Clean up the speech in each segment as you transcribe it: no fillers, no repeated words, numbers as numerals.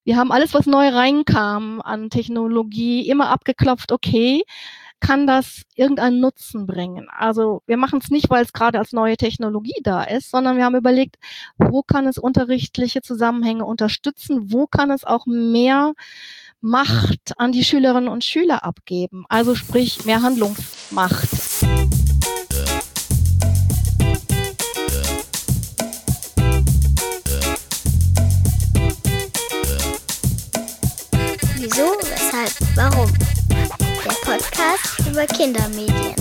Wir haben alles, was neu reinkam an Technologie, immer abgeklopft, okay, kann das irgendeinen Nutzen bringen? Also wir machen es nicht, weil es gerade als neue Technologie da ist, sondern wir haben überlegt, wo kann es unterrichtliche Zusammenhänge unterstützen? Wo kann es auch mehr Macht an die Schülerinnen und Schüler abgeben? Also sprich mehr Handlungsmacht. Wieso, weshalb, warum? Der Podcast über Kindermedien.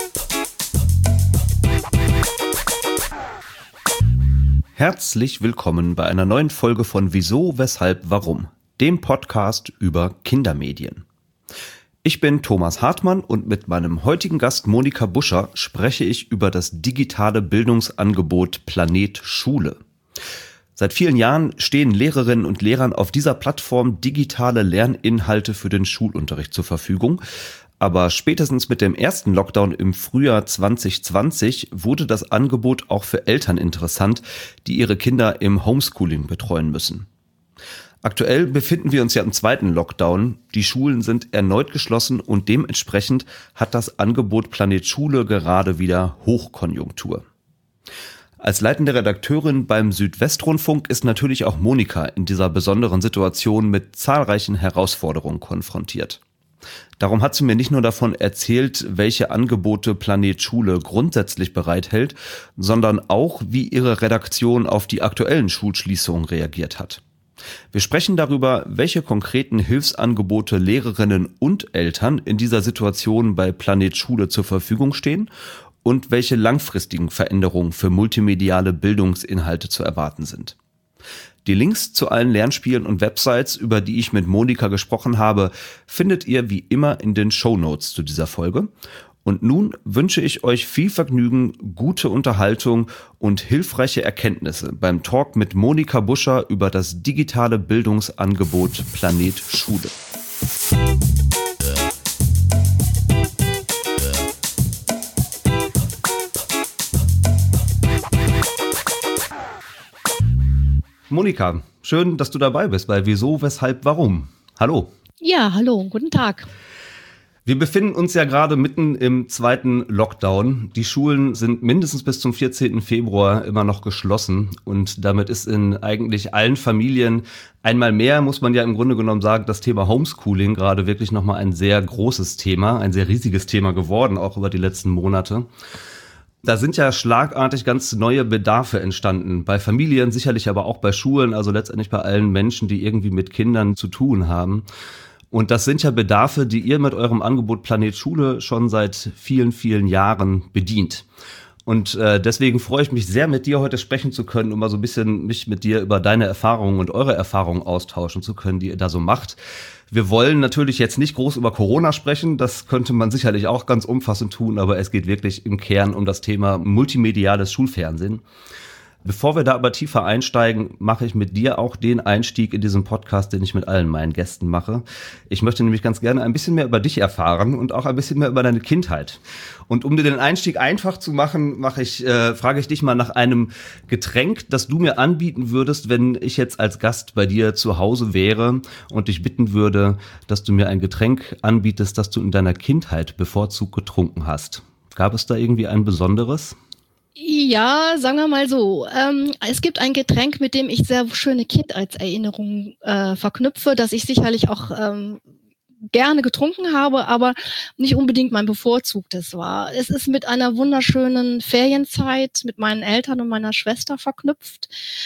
Herzlich willkommen bei einer neuen Folge von Wieso, weshalb, warum? Dem Podcast über Kindermedien. Ich bin Thomas Hartmann und mit meinem heutigen Gast Monika Buscher spreche ich über das digitale Bildungsangebot Planet Schule. Seit vielen Jahren stehen Lehrerinnen und Lehrern auf dieser Plattform digitale Lerninhalte für den Schulunterricht zur Verfügung. Aber spätestens mit dem ersten Lockdown im Frühjahr 2020 wurde das Angebot auch für Eltern interessant, die ihre Kinder im Homeschooling betreuen müssen. Aktuell befinden wir uns ja im zweiten Lockdown. Die Schulen sind erneut geschlossen und dementsprechend hat das Angebot Planet Schule gerade wieder Hochkonjunktur. Als leitende Redakteurin beim Südwestrundfunk ist natürlich auch Monika in dieser besonderen Situation mit zahlreichen Herausforderungen konfrontiert. Darum hat sie mir nicht nur davon erzählt, welche Angebote Planet Schule grundsätzlich bereithält, sondern auch, wie ihre Redaktion auf die aktuellen Schulschließungen reagiert hat. Wir sprechen darüber, welche konkreten Hilfsangebote Lehrerinnen und Eltern in dieser Situation bei Planet Schule zur Verfügung stehen und welche langfristigen Veränderungen für multimediale Bildungsinhalte zu erwarten sind. Die Links zu allen Lernspielen und Websites, über die ich mit Monika gesprochen habe, findet ihr wie immer in den Shownotes zu dieser Folge. Und nun wünsche ich euch viel Vergnügen, gute Unterhaltung und hilfreiche Erkenntnisse beim Talk mit Monika Buscher über das digitale Bildungsangebot Planet Schule. Monika, schön, dass du dabei bist bei Wieso, weshalb, warum? Hallo. Ja, hallo, guten Tag. Wir befinden uns ja gerade mitten im zweiten Lockdown. Die Schulen sind mindestens bis zum 14. Februar immer noch geschlossen und damit ist in eigentlich allen Familien einmal mehr, muss man ja im Grunde genommen sagen, das Thema Homeschooling gerade wirklich nochmal ein sehr großes Thema, ein sehr riesiges Thema geworden, auch über die letzten Monate. Da sind ja schlagartig ganz neue Bedarfe entstanden, bei Familien, sicherlich aber auch bei Schulen, also letztendlich bei allen Menschen, die irgendwie mit Kindern zu tun haben. Und das sind ja Bedarfe, die ihr mit eurem Angebot Planet Schule schon seit vielen, vielen Jahren bedient. Und deswegen freue ich mich sehr, mit dir heute sprechen zu können, um mal so ein bisschen mich mit dir über deine Erfahrungen und eure Erfahrungen austauschen zu können, die ihr da so macht. Wir wollen natürlich jetzt nicht groß über Corona sprechen, das könnte man sicherlich auch ganz umfassend tun, aber es geht wirklich im Kern um das Thema multimediales Schulfernsehen. Bevor wir da aber tiefer einsteigen, mache ich mit dir auch den Einstieg in diesen Podcast, den ich mit allen meinen Gästen mache. Ich möchte nämlich ganz gerne ein bisschen mehr über dich erfahren und auch ein bisschen mehr über deine Kindheit. Und um dir den Einstieg einfach zu machen, frage ich dich mal nach einem Getränk, das du mir anbieten würdest, wenn ich jetzt als Gast bei dir zu Hause wäre und dich bitten würde, dass du mir ein Getränk anbietest, das du in deiner Kindheit bevorzugt getrunken hast. Gab es da irgendwie ein besonderes? Ja, sagen wir mal so. Es gibt ein Getränk, mit dem ich sehr schöne Kindheitserinnerungen verknüpfe, das ich sicherlich auch gerne getrunken habe, aber nicht unbedingt mein bevorzugtes war. Es ist mit einer wunderschönen Ferienzeit mit meinen Eltern und meiner Schwester verknüpft.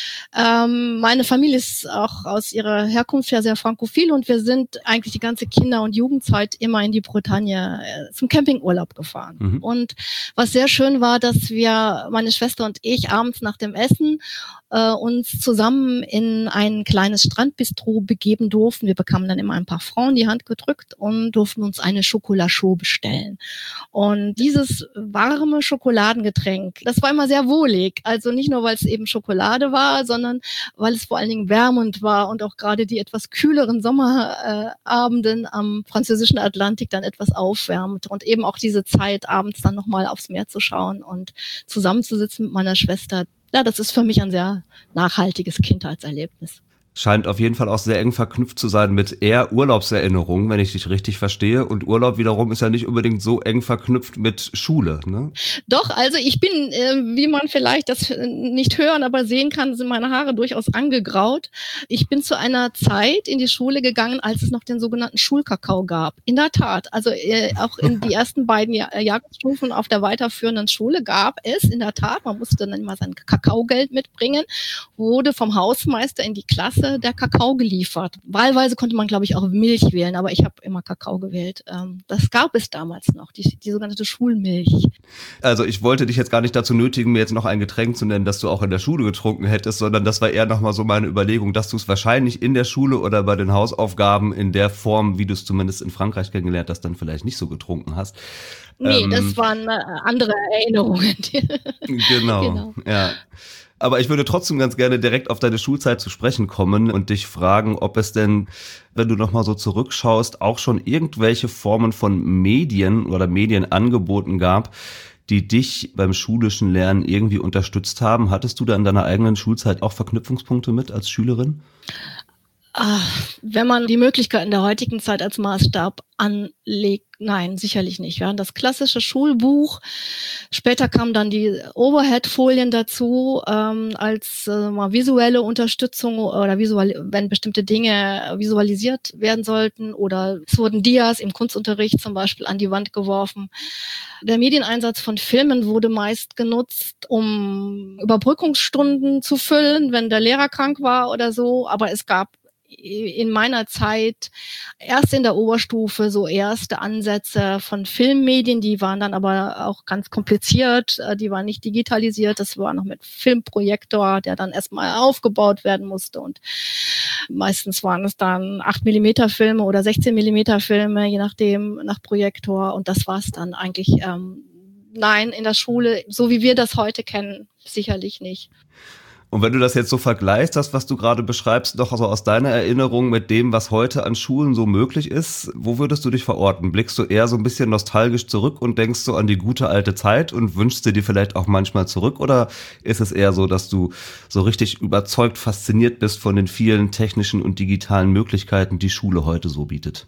Meine Familie ist auch aus ihrer Herkunft her sehr frankophil und wir sind eigentlich die ganze Kinder- und Jugendzeit immer in die Bretagne zum Campingurlaub gefahren. Mhm. Und was sehr schön war, dass wir, meine Schwester und ich, abends nach dem Essen uns zusammen in ein kleines Strandbistro begeben durften. Wir bekamen dann immer ein paar Frauen die Hand gedrückt und durften uns eine Chocolat chaud bestellen. Und dieses warme Schokoladengetränk, das war immer sehr wohlig. Also nicht nur, weil es eben Schokolade war, sondern weil es vor allen Dingen wärmend war und auch gerade die etwas kühleren Sommerabenden am französischen Atlantik dann etwas aufwärmt. Und eben auch diese Zeit, abends dann nochmal aufs Meer zu schauen und zusammenzusitzen mit meiner Schwester. Ja, das ist für mich ein sehr nachhaltiges Kindheitserlebnis. Scheint auf jeden Fall auch sehr eng verknüpft zu sein mit eher Urlaubserinnerungen, wenn ich dich richtig verstehe. Und Urlaub wiederum ist ja nicht unbedingt so eng verknüpft mit Schule, ne? Doch, also ich bin, wie man vielleicht das nicht hören, aber sehen kann, sind meine Haare durchaus angegraut. Ich bin zu einer Zeit in die Schule gegangen, als es noch den sogenannten Schulkakao gab. In der Tat, also auch in die ersten beiden Jahrgangsstufen auf der weiterführenden Schule gab es in der Tat, man musste dann immer sein Kakaogeld mitbringen, wurde vom Hausmeister in die Klasse der Kakao geliefert. Wahlweise konnte man, glaube ich, auch Milch wählen, aber ich habe immer Kakao gewählt. Das gab es damals noch, die sogenannte Schulmilch. Also ich wollte dich jetzt gar nicht dazu nötigen, mir jetzt noch ein Getränk zu nennen, das du auch in der Schule getrunken hättest, sondern das war eher nochmal so meine Überlegung, dass du es wahrscheinlich in der Schule oder bei den Hausaufgaben in der Form, wie du es zumindest in Frankreich kennengelernt hast, dann vielleicht nicht so getrunken hast. Nee, das waren andere Erinnerungen. Genau, ja. Aber ich würde trotzdem ganz gerne direkt auf deine Schulzeit zu sprechen kommen und dich fragen, ob es denn, wenn du nochmal so zurückschaust, auch schon irgendwelche Formen von Medien oder Medienangeboten gab, die dich beim schulischen Lernen irgendwie unterstützt haben. Hattest du da in deiner eigenen Schulzeit auch Verknüpfungspunkte mit als Schülerin? Wenn man die Möglichkeit in der heutigen Zeit als Maßstab anlegt, nein, sicherlich nicht. Wir hatten das klassische Schulbuch. Später kamen dann die Overhead-Folien dazu, als mal visuelle Unterstützung oder wenn bestimmte Dinge visualisiert werden sollten, oder es wurden Dias im Kunstunterricht zum Beispiel an die Wand geworfen. Der Medieneinsatz von Filmen wurde meist genutzt, um Überbrückungsstunden zu füllen, wenn der Lehrer krank war oder so, aber es gab in meiner Zeit erst in der Oberstufe so erste Ansätze von Filmmedien, die waren dann aber auch ganz kompliziert, die waren nicht digitalisiert, das war noch mit Filmprojektor, der dann erstmal aufgebaut werden musste, und meistens waren es dann 8mm Filme oder 16mm Filme, je nachdem, nach Projektor, und das war es dann eigentlich. Nein, in der Schule, so wie wir das heute kennen, sicherlich nicht. Und wenn du das jetzt so vergleichst, das, was du gerade beschreibst, doch also aus deiner Erinnerung mit dem, was heute an Schulen so möglich ist, wo würdest du dich verorten? Blickst du eher so ein bisschen nostalgisch zurück und denkst so an die gute alte Zeit und wünschst dir die vielleicht auch manchmal zurück? Oder ist es eher so, dass du so richtig überzeugt, fasziniert bist von den vielen technischen und digitalen Möglichkeiten, die Schule heute so bietet?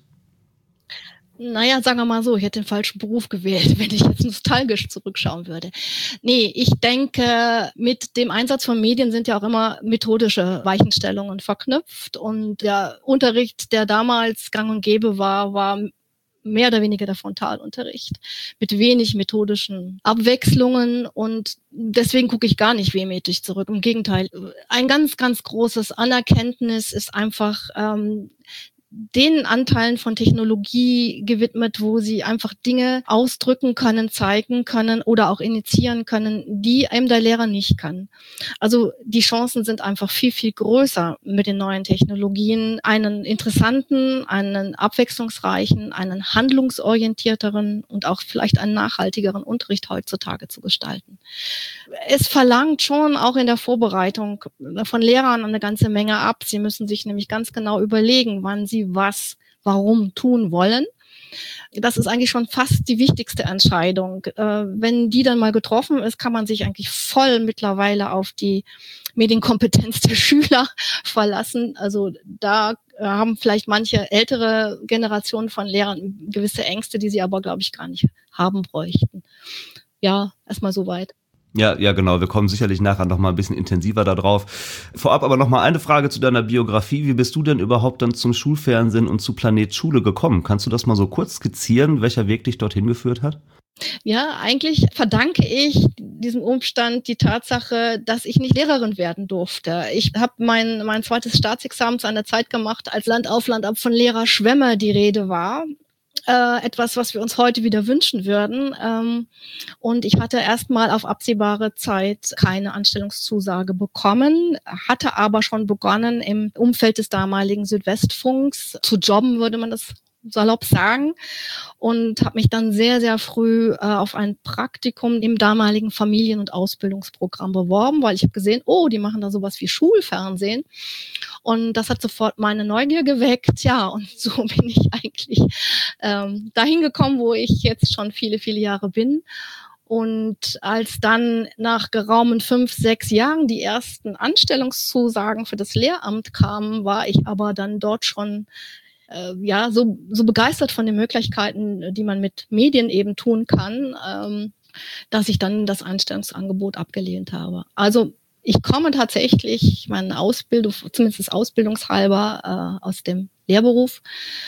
Naja, sagen wir mal so, ich hätte den falschen Beruf gewählt, wenn ich jetzt nostalgisch zurückschauen würde. Nee, ich denke, mit dem Einsatz von Medien sind ja auch immer methodische Weichenstellungen verknüpft, und der Unterricht, der damals gang und gäbe war mehr oder weniger der Frontalunterricht mit wenig methodischen Abwechslungen, und deswegen gucke ich gar nicht wehmütig zurück. Im Gegenteil, ein ganz, ganz großes Anerkenntnis ist einfach den Anteilen von Technologie gewidmet, wo sie einfach Dinge ausdrücken können, zeigen können oder auch initiieren können, die einem der Lehrer nicht kann. Also die Chancen sind einfach viel, viel größer mit den neuen Technologien, einen interessanten, einen abwechslungsreichen, einen handlungsorientierteren und auch vielleicht einen nachhaltigeren Unterricht heutzutage zu gestalten. Es verlangt schon auch in der Vorbereitung von Lehrern eine ganze Menge ab. Sie müssen sich nämlich ganz genau überlegen, wann sie was, warum tun wollen. Das ist eigentlich schon fast die wichtigste Entscheidung. Wenn die dann mal getroffen ist, kann man sich eigentlich voll mittlerweile auf die Medienkompetenz der Schüler verlassen. Also da haben vielleicht manche ältere Generationen von Lehrern gewisse Ängste, die sie aber, glaube ich, gar nicht haben bräuchten. Ja, erstmal soweit. Ja, genau. Wir kommen sicherlich nachher noch mal ein bisschen intensiver da drauf. Vorab aber noch mal eine Frage zu deiner Biografie. Wie bist du denn überhaupt dann zum Schulfernsehen und zu Planet Schule gekommen? Kannst du das mal so kurz skizzieren, welcher Weg dich dorthin geführt hat? Ja, eigentlich verdanke ich diesem Umstand die Tatsache, dass ich nicht Lehrerin werden durfte. Ich habe mein zweites Staatsexamen zu einer Zeit gemacht, als Land auf Land ab von Lehrerschwemme die Rede war. Etwas, was wir uns heute wieder wünschen würden. Und ich hatte erstmal auf absehbare Zeit keine Anstellungszusage bekommen, hatte aber schon begonnen, im Umfeld des damaligen Südwestfunks zu jobben, würde man das salopp sagen, und habe mich dann sehr, sehr früh auf ein Praktikum im damaligen Familien- und Ausbildungsprogramm beworben, weil ich habe gesehen, die machen da sowas wie Schulfernsehen. Und das hat sofort meine Neugier geweckt. Ja, und so bin ich eigentlich dahin gekommen, wo ich jetzt schon viele, viele Jahre bin. Und als dann nach geraumen 5, 6 Jahren die ersten Anstellungszusagen für das Lehramt kamen, war ich aber dann dort schon so begeistert von den Möglichkeiten, die man mit Medien eben tun kann, dass ich dann das Einstellungsangebot abgelehnt habe. Also ich komme tatsächlich, meine Ausbildung, zumindest ausbildungshalber, aus dem Lehrberuf.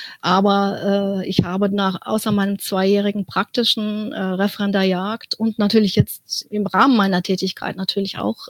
Aber ich habe außer meinem 2-jährigen praktischen Referendariat und natürlich jetzt im Rahmen meiner Tätigkeit natürlich auch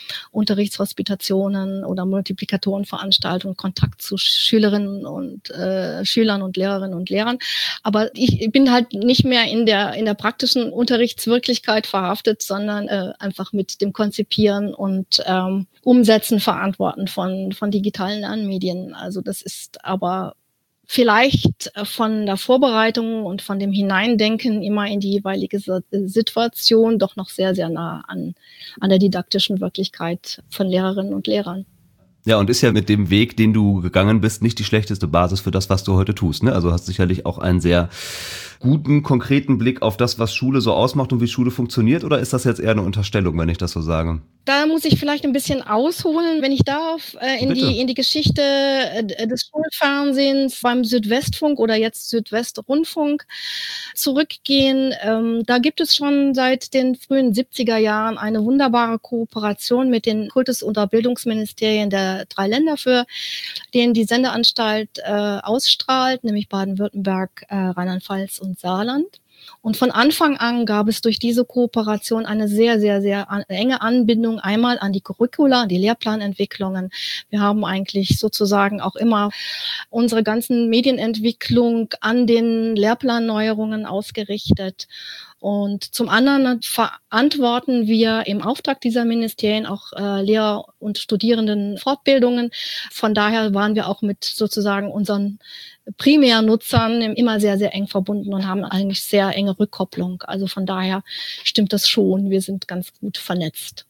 Unterrichtshospitationen oder Multiplikatorenveranstaltungen, Kontakt zu Schülerinnen und Schülern und Lehrerinnen und Lehrern. Aber ich bin halt nicht mehr in der praktischen Unterrichtswirklichkeit verhaftet, sondern einfach mit dem Konzipieren und Umsetzen, Verantworten von digitalen Lernmedien. Also das ist aber vielleicht von der Vorbereitung und von dem Hineindenken immer in die jeweilige Situation doch noch sehr, sehr nah an der didaktischen Wirklichkeit von Lehrerinnen und Lehrern. Ja, und ist ja mit dem Weg, den du gegangen bist, nicht die schlechteste Basis für das, was du heute tust, ne? Also hast sicherlich auch einen sehr guten, konkreten Blick auf das, was Schule so ausmacht und wie Schule funktioniert, oder ist das jetzt eher eine Unterstellung, wenn ich das so sage? Da muss ich vielleicht ein bisschen ausholen, wenn ich darf, in die Geschichte des Schulfernsehens beim Südwestfunk oder jetzt Südwestrundfunk zurückgehen. Da gibt es schon seit den frühen 70er Jahren eine wunderbare Kooperation mit den Kultus- und Bildungsministerien der 3 Länder, für denen die Sendeanstalt ausstrahlt, nämlich Baden-Württemberg, Rheinland-Pfalz und Saarland. Und von Anfang an gab es durch diese Kooperation eine sehr, sehr, sehr enge Anbindung einmal an die Curricula, an die Lehrplanentwicklungen. Wir haben eigentlich sozusagen auch immer unsere ganzen Medienentwicklung an den Lehrplanneuerungen ausgerichtet. Und zum anderen verantworten wir im Auftrag dieser Ministerien auch Lehr- und Studierendenfortbildungen. Von daher waren wir auch mit sozusagen unseren Primärnutzern immer sehr, sehr eng verbunden und haben eigentlich sehr enge Rückkopplung. Also von daher stimmt das schon. Wir sind ganz gut vernetzt.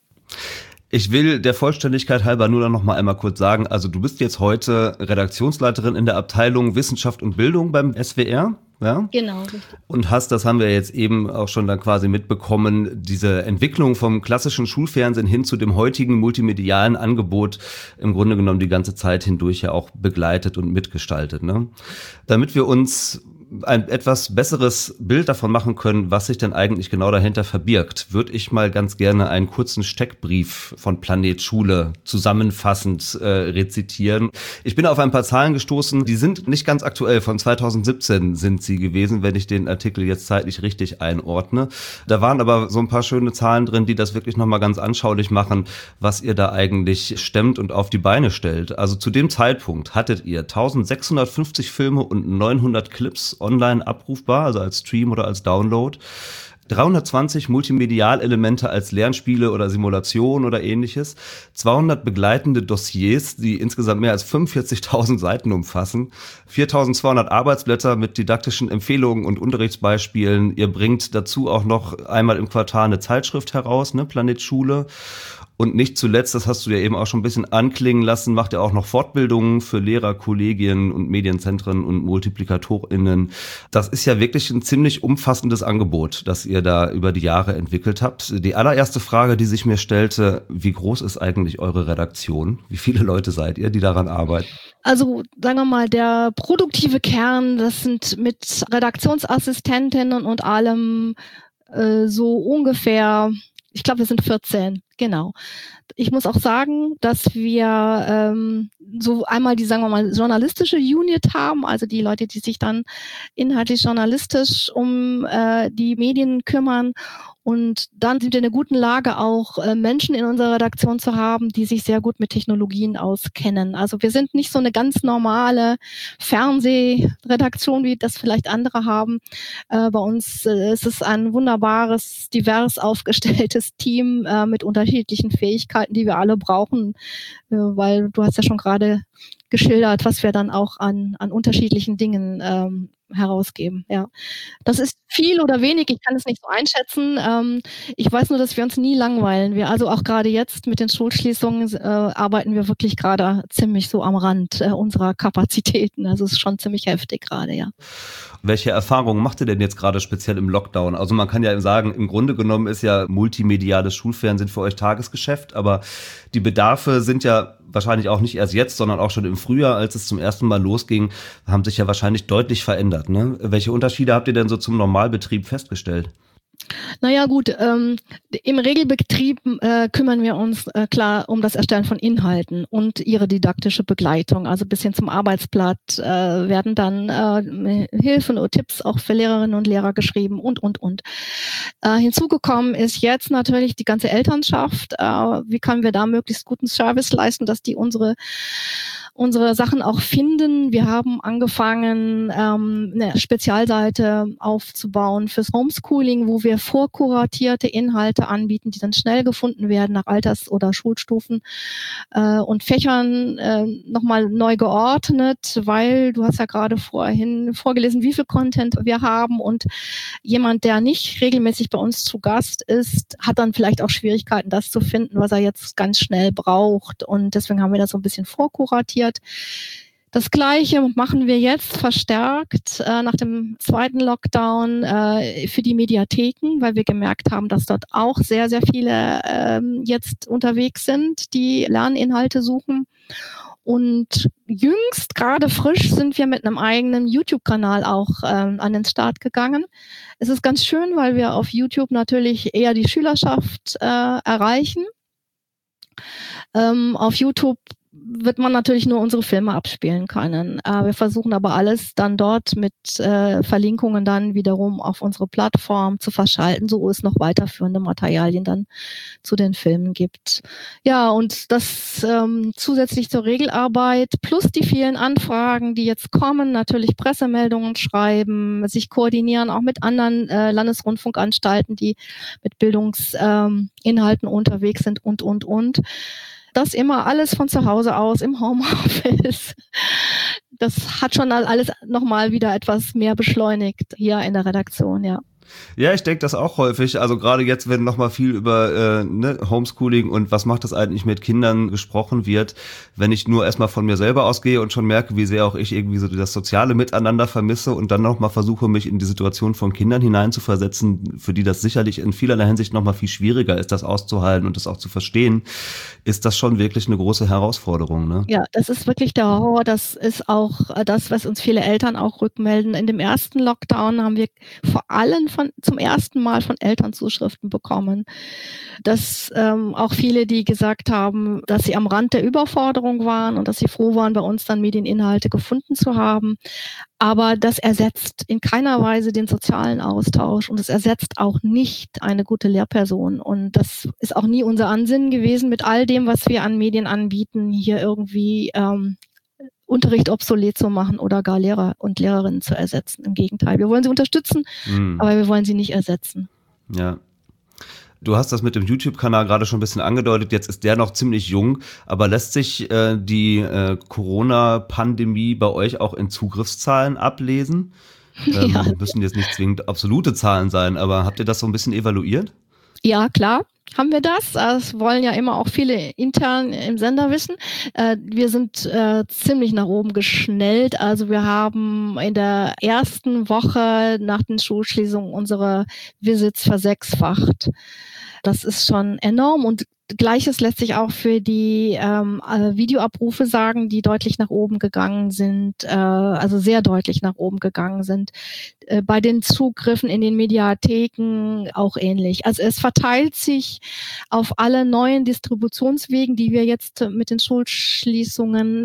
Ich will der Vollständigkeit halber nur noch mal einmal kurz sagen, also du bist jetzt heute Redaktionsleiterin in der Abteilung Wissenschaft und Bildung beim SWR. Ja? Genau, richtig. Und das haben wir jetzt eben auch schon dann quasi mitbekommen, diese Entwicklung vom klassischen Schulfernsehen hin zu dem heutigen multimedialen Angebot im Grunde genommen die ganze Zeit hindurch ja auch begleitet und mitgestaltet, ne? Damit wir uns ein etwas besseres Bild davon machen können, was sich denn eigentlich genau dahinter verbirgt, würde ich mal ganz gerne einen kurzen Steckbrief von Planet Schule zusammenfassend rezitieren. Ich bin auf ein paar Zahlen gestoßen, die sind nicht ganz aktuell, von 2017 sind sie gewesen, wenn ich den Artikel jetzt zeitlich richtig einordne. Da waren aber so ein paar schöne Zahlen drin, die das wirklich nochmal ganz anschaulich machen, was ihr da eigentlich stemmt und auf die Beine stellt. Also zu dem Zeitpunkt hattet ihr 1650 Filme und 900 Clips online abrufbar, also als Stream oder als Download. 320 Multimedialelemente als Lernspiele oder Simulation oder ähnliches, 200 begleitende Dossiers, die insgesamt mehr als 45.000 Seiten umfassen, 4.200 Arbeitsblätter mit didaktischen Empfehlungen und Unterrichtsbeispielen. Ihr bringt dazu auch noch einmal im Quartal eine Zeitschrift heraus, ne, Planet Schule. Und nicht zuletzt, das hast du ja eben auch schon ein bisschen anklingen lassen, macht ihr auch noch Fortbildungen für Lehrer, Kollegien und Medienzentren und MultiplikatorInnen. Das ist ja wirklich ein ziemlich umfassendes Angebot, das ihr da über die Jahre entwickelt habt. Die allererste Frage, die sich mir stellte, wie groß ist eigentlich eure Redaktion? Wie viele Leute seid ihr, die daran arbeiten? Also sagen wir mal, der produktive Kern, das sind mit Redaktionsassistentinnen und allem so ungefähr, ich glaube, wir sind 14, genau. Ich muss auch sagen, dass wir so einmal die, sagen wir mal, journalistische Unit haben, also die Leute, die sich dann inhaltlich journalistisch um die Medien kümmern. Und dann sind wir in einer guten Lage, auch Menschen in unserer Redaktion zu haben, die sich sehr gut mit Technologien auskennen. Also wir sind nicht so eine ganz normale Fernsehredaktion, wie das vielleicht andere haben. Bei uns ist es ein wunderbares, divers aufgestelltes Team mit unterschiedlichen Fähigkeiten, die wir alle brauchen, weil du hast ja schon gerade geschildert, was wir dann auch an unterschiedlichen Dingen herausgeben. Ja, das ist viel oder wenig. Ich kann es nicht so einschätzen. Ich weiß nur, dass wir uns nie langweilen. Also auch gerade jetzt mit den Schulschließungen arbeiten wir wirklich gerade ziemlich so am Rand unserer Kapazitäten. Also es ist schon ziemlich heftig gerade, ja. Welche Erfahrungen macht ihr denn jetzt gerade speziell im Lockdown? Also man kann ja sagen, im Grunde genommen ist ja multimediales Schulfernsehen für euch Tagesgeschäft, aber die Bedarfe sind ja wahrscheinlich auch nicht erst jetzt, sondern auch schon im Frühjahr, als es zum ersten Mal losging, haben sich ja wahrscheinlich deutlich verändert, ne? Welche Unterschiede habt ihr denn so zum Normalbetrieb festgestellt? Naja gut, im Regelbetrieb kümmern wir uns klar um das Erstellen von Inhalten und ihre didaktische Begleitung. Also bis hin zum Arbeitsblatt werden dann Hilfen oder Tipps auch für Lehrerinnen und Lehrer geschrieben und. Hinzugekommen ist jetzt natürlich die ganze Elternschaft. Wie können wir da möglichst guten Service leisten, dass die unsere Sachen auch finden. Wir haben angefangen, eine Spezialseite aufzubauen fürs Homeschooling, wo wir vorkuratierte Inhalte anbieten, die dann schnell gefunden werden nach Alters- oder Schulstufen und Fächern nochmal neu geordnet, weil du hast ja gerade vorhin vorgelesen, wie viel Content wir haben und jemand, der nicht regelmäßig bei uns zu Gast ist, hat dann vielleicht auch Schwierigkeiten, das zu finden, was er jetzt ganz schnell braucht und deswegen haben wir das so ein bisschen vorkuratiert. Das Gleiche machen wir jetzt verstärkt nach dem zweiten Lockdown für die Mediatheken, weil wir gemerkt haben, dass dort auch sehr, sehr viele jetzt unterwegs sind, die Lerninhalte suchen. Und jüngst, gerade frisch, sind wir mit einem eigenen YouTube-Kanal auch an den Start gegangen. Es ist ganz schön, weil wir auf YouTube natürlich eher die Schülerschaft erreichen. Auf YouTube wird man natürlich nur unsere Filme abspielen können. Wir versuchen aber alles dann dort mit Verlinkungen dann wiederum auf unsere Plattform zu verschalten, so es noch weiterführende Materialien dann zu den Filmen gibt. Ja, und das zusätzlich zur Regelarbeit plus die vielen Anfragen, die jetzt kommen, natürlich Pressemeldungen schreiben, sich koordinieren auch mit anderen Landesrundfunkanstalten, die mit Bildungsinhalten unterwegs sind und. Das immer alles von zu Hause aus im Homeoffice. Das hat schon alles nochmal wieder etwas mehr beschleunigt hier in der Redaktion, ja. Ja, ich denke das auch häufig. Also gerade jetzt, wenn nochmal viel über Homeschooling und was macht das eigentlich mit Kindern gesprochen wird, wenn ich nur erstmal von mir selber ausgehe und schon merke, wie sehr auch ich irgendwie so das soziale Miteinander vermisse und dann nochmal versuche, mich in die Situation von Kindern hineinzuversetzen, für die das sicherlich in vielerlei Hinsicht nochmal viel schwieriger ist, das auszuhalten und das auch zu verstehen, ist das schon wirklich eine große Herausforderung, ne? Ja, das ist wirklich der Horror. Das ist auch das, was uns viele Eltern auch rückmelden. In dem ersten Lockdown haben wir vor allem zum ersten Mal von Eltern Zuschriften bekommen, dass auch viele, die gesagt haben, dass sie am Rand der Überforderung waren und dass sie froh waren, bei uns dann Medieninhalte gefunden zu haben. Aber das ersetzt in keiner Weise den sozialen Austausch und es ersetzt auch nicht eine gute Lehrperson. Und das ist auch nie unser Ansinnen gewesen, mit all dem, was wir an Medien anbieten, hier irgendwie Unterricht obsolet zu machen oder gar Lehrer und Lehrerinnen zu ersetzen. Im Gegenteil, wir wollen sie unterstützen, aber wir wollen sie nicht ersetzen. Ja. Du hast das mit dem YouTube-Kanal gerade schon ein bisschen angedeutet, jetzt ist der noch ziemlich jung, aber lässt sich die Corona-Pandemie bei euch auch in Zugriffszahlen ablesen? Ja. Müssen jetzt nicht zwingend absolute Zahlen sein, aber habt ihr das so ein bisschen evaluiert? Ja, klar. Haben wir das? Das wollen ja immer auch viele intern im Sender wissen. Wir sind ziemlich nach oben geschnellt. Also wir haben in der ersten Woche nach den Schulschließungen unsere Visits versechsfacht. Das ist schon enorm und Gleiches lässt sich auch für die Videoabrufe sagen, die deutlich nach oben gegangen sind, also sehr deutlich nach oben gegangen sind. Bei den Zugriffen in den Mediatheken auch ähnlich. Also es verteilt sich auf alle neuen Distributionswegen, die wir jetzt mit den Schulschließungen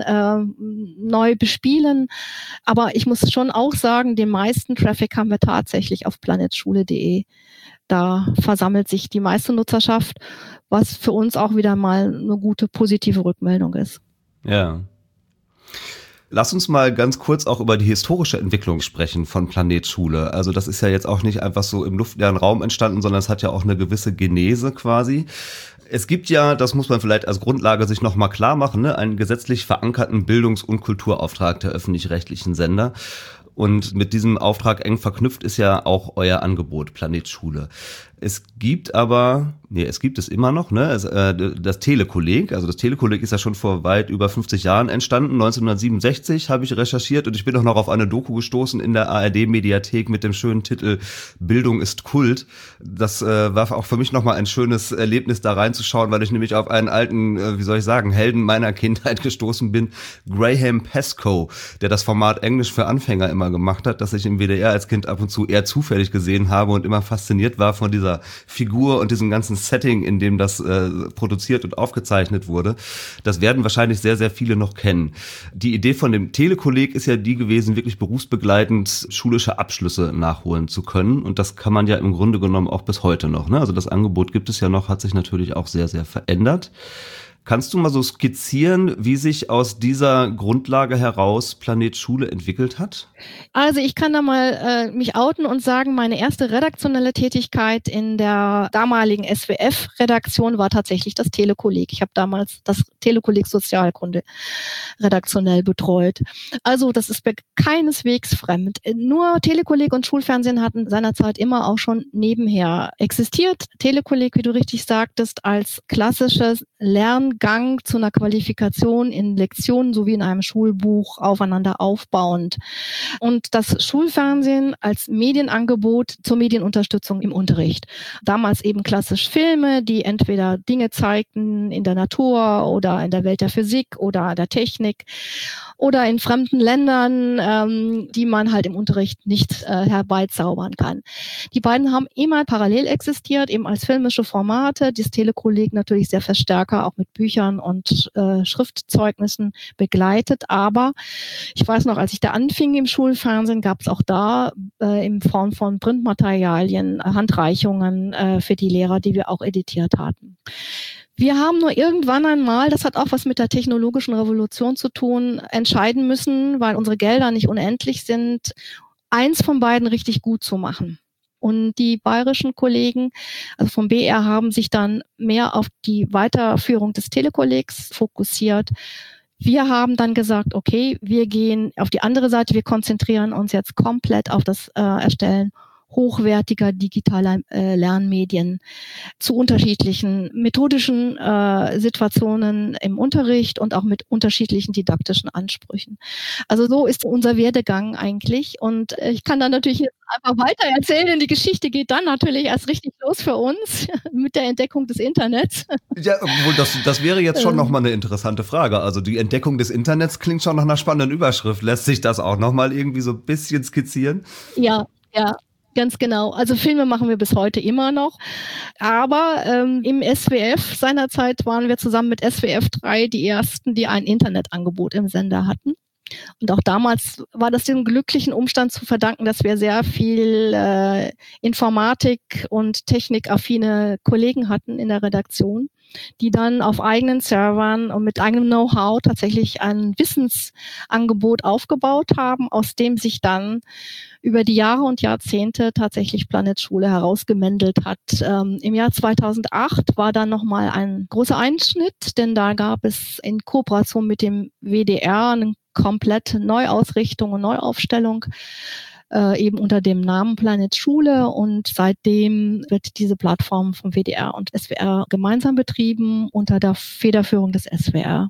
neu bespielen. Aber ich muss schon auch sagen, den meisten Traffic haben wir tatsächlich auf planetschule.de. Da versammelt sich die meiste Nutzerschaft, was für uns auch wieder mal eine gute, positive Rückmeldung ist. Ja. Lass uns mal ganz kurz auch über die historische Entwicklung sprechen von Planet Schule. Also das ist ja jetzt auch nicht einfach so im luftleeren Raum entstanden, sondern es hat ja auch eine gewisse Genese quasi. Es gibt ja, das muss man vielleicht als Grundlage sich nochmal klar machen, einen gesetzlich verankerten Bildungs- und Kulturauftrag der öffentlich-rechtlichen Sender. Und mit diesem Auftrag eng verknüpft ist ja auch euer Angebot Planet Schule. Es gibt es immer noch, ne? Das Telekolleg. Also das Telekolleg ist ja schon vor weit über 50 Jahren entstanden. 1967 habe ich recherchiert und ich bin auch noch auf eine Doku gestoßen in der ARD-Mediathek mit dem schönen Titel Bildung ist Kult. Das war auch für mich nochmal ein schönes Erlebnis, da reinzuschauen, weil ich nämlich auf einen alten, Helden meiner Kindheit gestoßen bin, Graham Pascoe, der das Format Englisch für Anfänger immer gemacht hat, das ich im WDR als Kind ab und zu eher zufällig gesehen habe und immer fasziniert war von dieser Figur und diesem ganzen Setting, in dem das produziert und aufgezeichnet wurde. Das werden wahrscheinlich sehr, sehr viele noch kennen. Die Idee von dem Telekolleg ist ja die gewesen, wirklich berufsbegleitend schulische Abschlüsse nachholen zu können. Und das kann man ja im Grunde genommen auch bis heute noch, ne? Also das Angebot gibt es ja noch, hat sich natürlich auch sehr, sehr verändert. Kannst du mal so skizzieren, wie sich aus dieser Grundlage heraus Planet Schule entwickelt hat? Also ich kann da mal mich outen und sagen, meine erste redaktionelle Tätigkeit in der damaligen SWF-Redaktion war tatsächlich das Telekolleg. Ich habe damals das Telekolleg Sozialkunde redaktionell betreut. Also das ist mir keineswegs fremd. Nur Telekolleg und Schulfernsehen hatten seinerzeit immer auch schon nebenher existiert. Telekolleg, wie du richtig sagtest, als klassisches Lerngang zu einer Qualifikation in Lektionen sowie in einem Schulbuch aufeinander aufbauend. Und das Schulfernsehen als Medienangebot zur Medienunterstützung im Unterricht. Damals eben klassisch Filme, die entweder Dinge zeigten in der Natur oder in der Welt der Physik oder der Technik oder in fremden Ländern, die man halt im Unterricht nicht herbeizaubern kann. Die beiden haben immer parallel existiert, eben als filmische Formate. Das Telekolleg natürlich sehr viel stärker, auch mit Büchern und Schriftzeugnissen begleitet. Aber ich weiß noch, als ich da anfing im Schulfernsehen, gab es auch da in Form von Printmaterialien Handreichungen für die Lehrer, die wir auch editiert hatten. Wir haben nur irgendwann einmal, das hat auch was mit der technologischen Revolution zu tun, entscheiden müssen, weil unsere Gelder nicht unendlich sind, eins von beiden richtig gut zu machen. Und die bayerischen Kollegen, also vom BR, haben sich dann mehr auf die Weiterführung des Telekollegs fokussiert. Wir haben dann gesagt, okay, wir gehen auf die andere Seite, wir konzentrieren uns jetzt komplett auf das Erstellen hochwertiger digitaler Lernmedien zu unterschiedlichen methodischen Situationen im Unterricht und auch mit unterschiedlichen didaktischen Ansprüchen. Also so ist unser Werdegang eigentlich. Und ich kann dann natürlich jetzt einfach weiter erzählen, denn die Geschichte geht dann natürlich erst richtig los für uns mit der Entdeckung des Internets. Ja, obwohl das wäre jetzt schon nochmal eine interessante Frage. Also die Entdeckung des Internets klingt schon nach einer spannenden Überschrift. Lässt sich das auch nochmal irgendwie so ein bisschen skizzieren? Ja. Ganz genau. Also Filme machen wir bis heute immer noch. Aber im SWF seinerzeit waren wir zusammen mit SWF 3 die ersten, die ein Internetangebot im Sender hatten. Und auch damals war das dem glücklichen Umstand zu verdanken, dass wir sehr viel Informatik- und technikaffine Kollegen hatten in der Redaktion, die dann auf eigenen Servern und mit eigenem Know-how tatsächlich ein Wissensangebot aufgebaut haben, aus dem sich dann über die Jahre und Jahrzehnte tatsächlich Planet Schule herausgemändelt hat. Im Jahr 2008 war dann nochmal ein großer Einschnitt, denn da gab es in Kooperation mit dem WDR eine komplette Neuausrichtung und Neuaufstellung, eben unter dem Namen Planet Schule, und seitdem wird diese Plattform vom WDR und SWR gemeinsam betrieben unter der Federführung des SWR.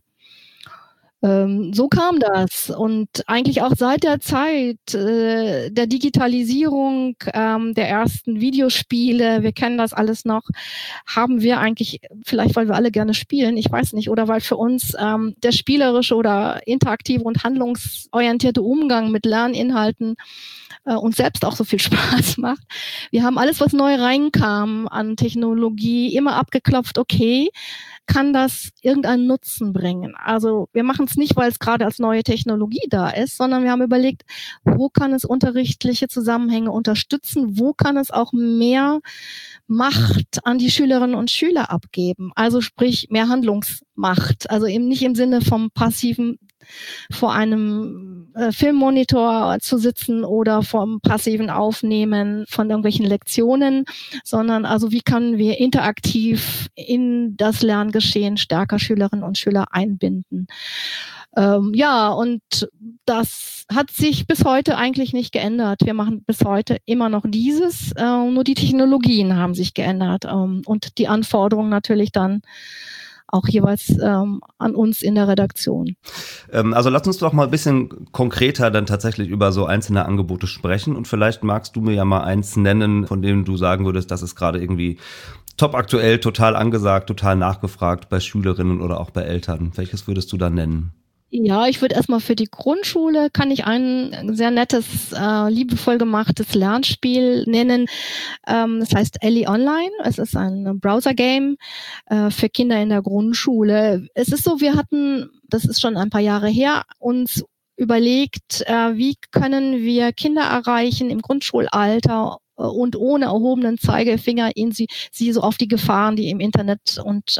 So kam das, und eigentlich auch seit der Zeit der Digitalisierung der ersten Videospiele, wir kennen das alles noch, haben wir eigentlich, vielleicht weil wir alle gerne spielen, ich weiß nicht, oder weil für uns der spielerische oder interaktive und handlungsorientierte Umgang mit Lerninhalten uns selbst auch so viel Spaß macht. Wir haben alles, was neu reinkam an Technologie, immer abgeklopft, okay, kann das irgendeinen Nutzen bringen? Also wir machen es nicht, weil es gerade als neue Technologie da ist, sondern wir haben überlegt, wo kann es unterrichtliche Zusammenhänge unterstützen? Wo kann es auch mehr Macht an die Schülerinnen und Schüler abgeben? Also sprich mehr Handlungsmacht. Also eben nicht im Sinne vom passiven vor einem Filmmonitor zu sitzen oder vom passiven Aufnehmen von irgendwelchen Lektionen, sondern also wie können wir interaktiv in das Lerngeschehen stärker Schülerinnen und Schüler einbinden. Ja, und das hat sich bis heute eigentlich nicht geändert. Wir machen bis heute immer noch dieses, nur die Technologien haben sich geändert und die Anforderungen natürlich dann auch jeweils an uns in der Redaktion. Also lass uns doch mal ein bisschen konkreter dann tatsächlich über so einzelne Angebote sprechen und vielleicht magst du mir ja mal eins nennen, von dem du sagen würdest, das ist gerade irgendwie top aktuell, total angesagt, total nachgefragt bei Schülerinnen oder auch bei Eltern. Welches würdest du da nennen? Ja, ich würde erstmal für die Grundschule kann ich ein sehr nettes, liebevoll gemachtes Lernspiel nennen. Das heißt Ellie Online. Es ist ein Browser-Game für Kinder in der Grundschule. Es ist so, wir hatten, das ist schon ein paar Jahre her, uns überlegt, wie können wir Kinder erreichen im Grundschulalter und ohne erhobenen Zeigefinger sie so auf die Gefahren, die im Internet und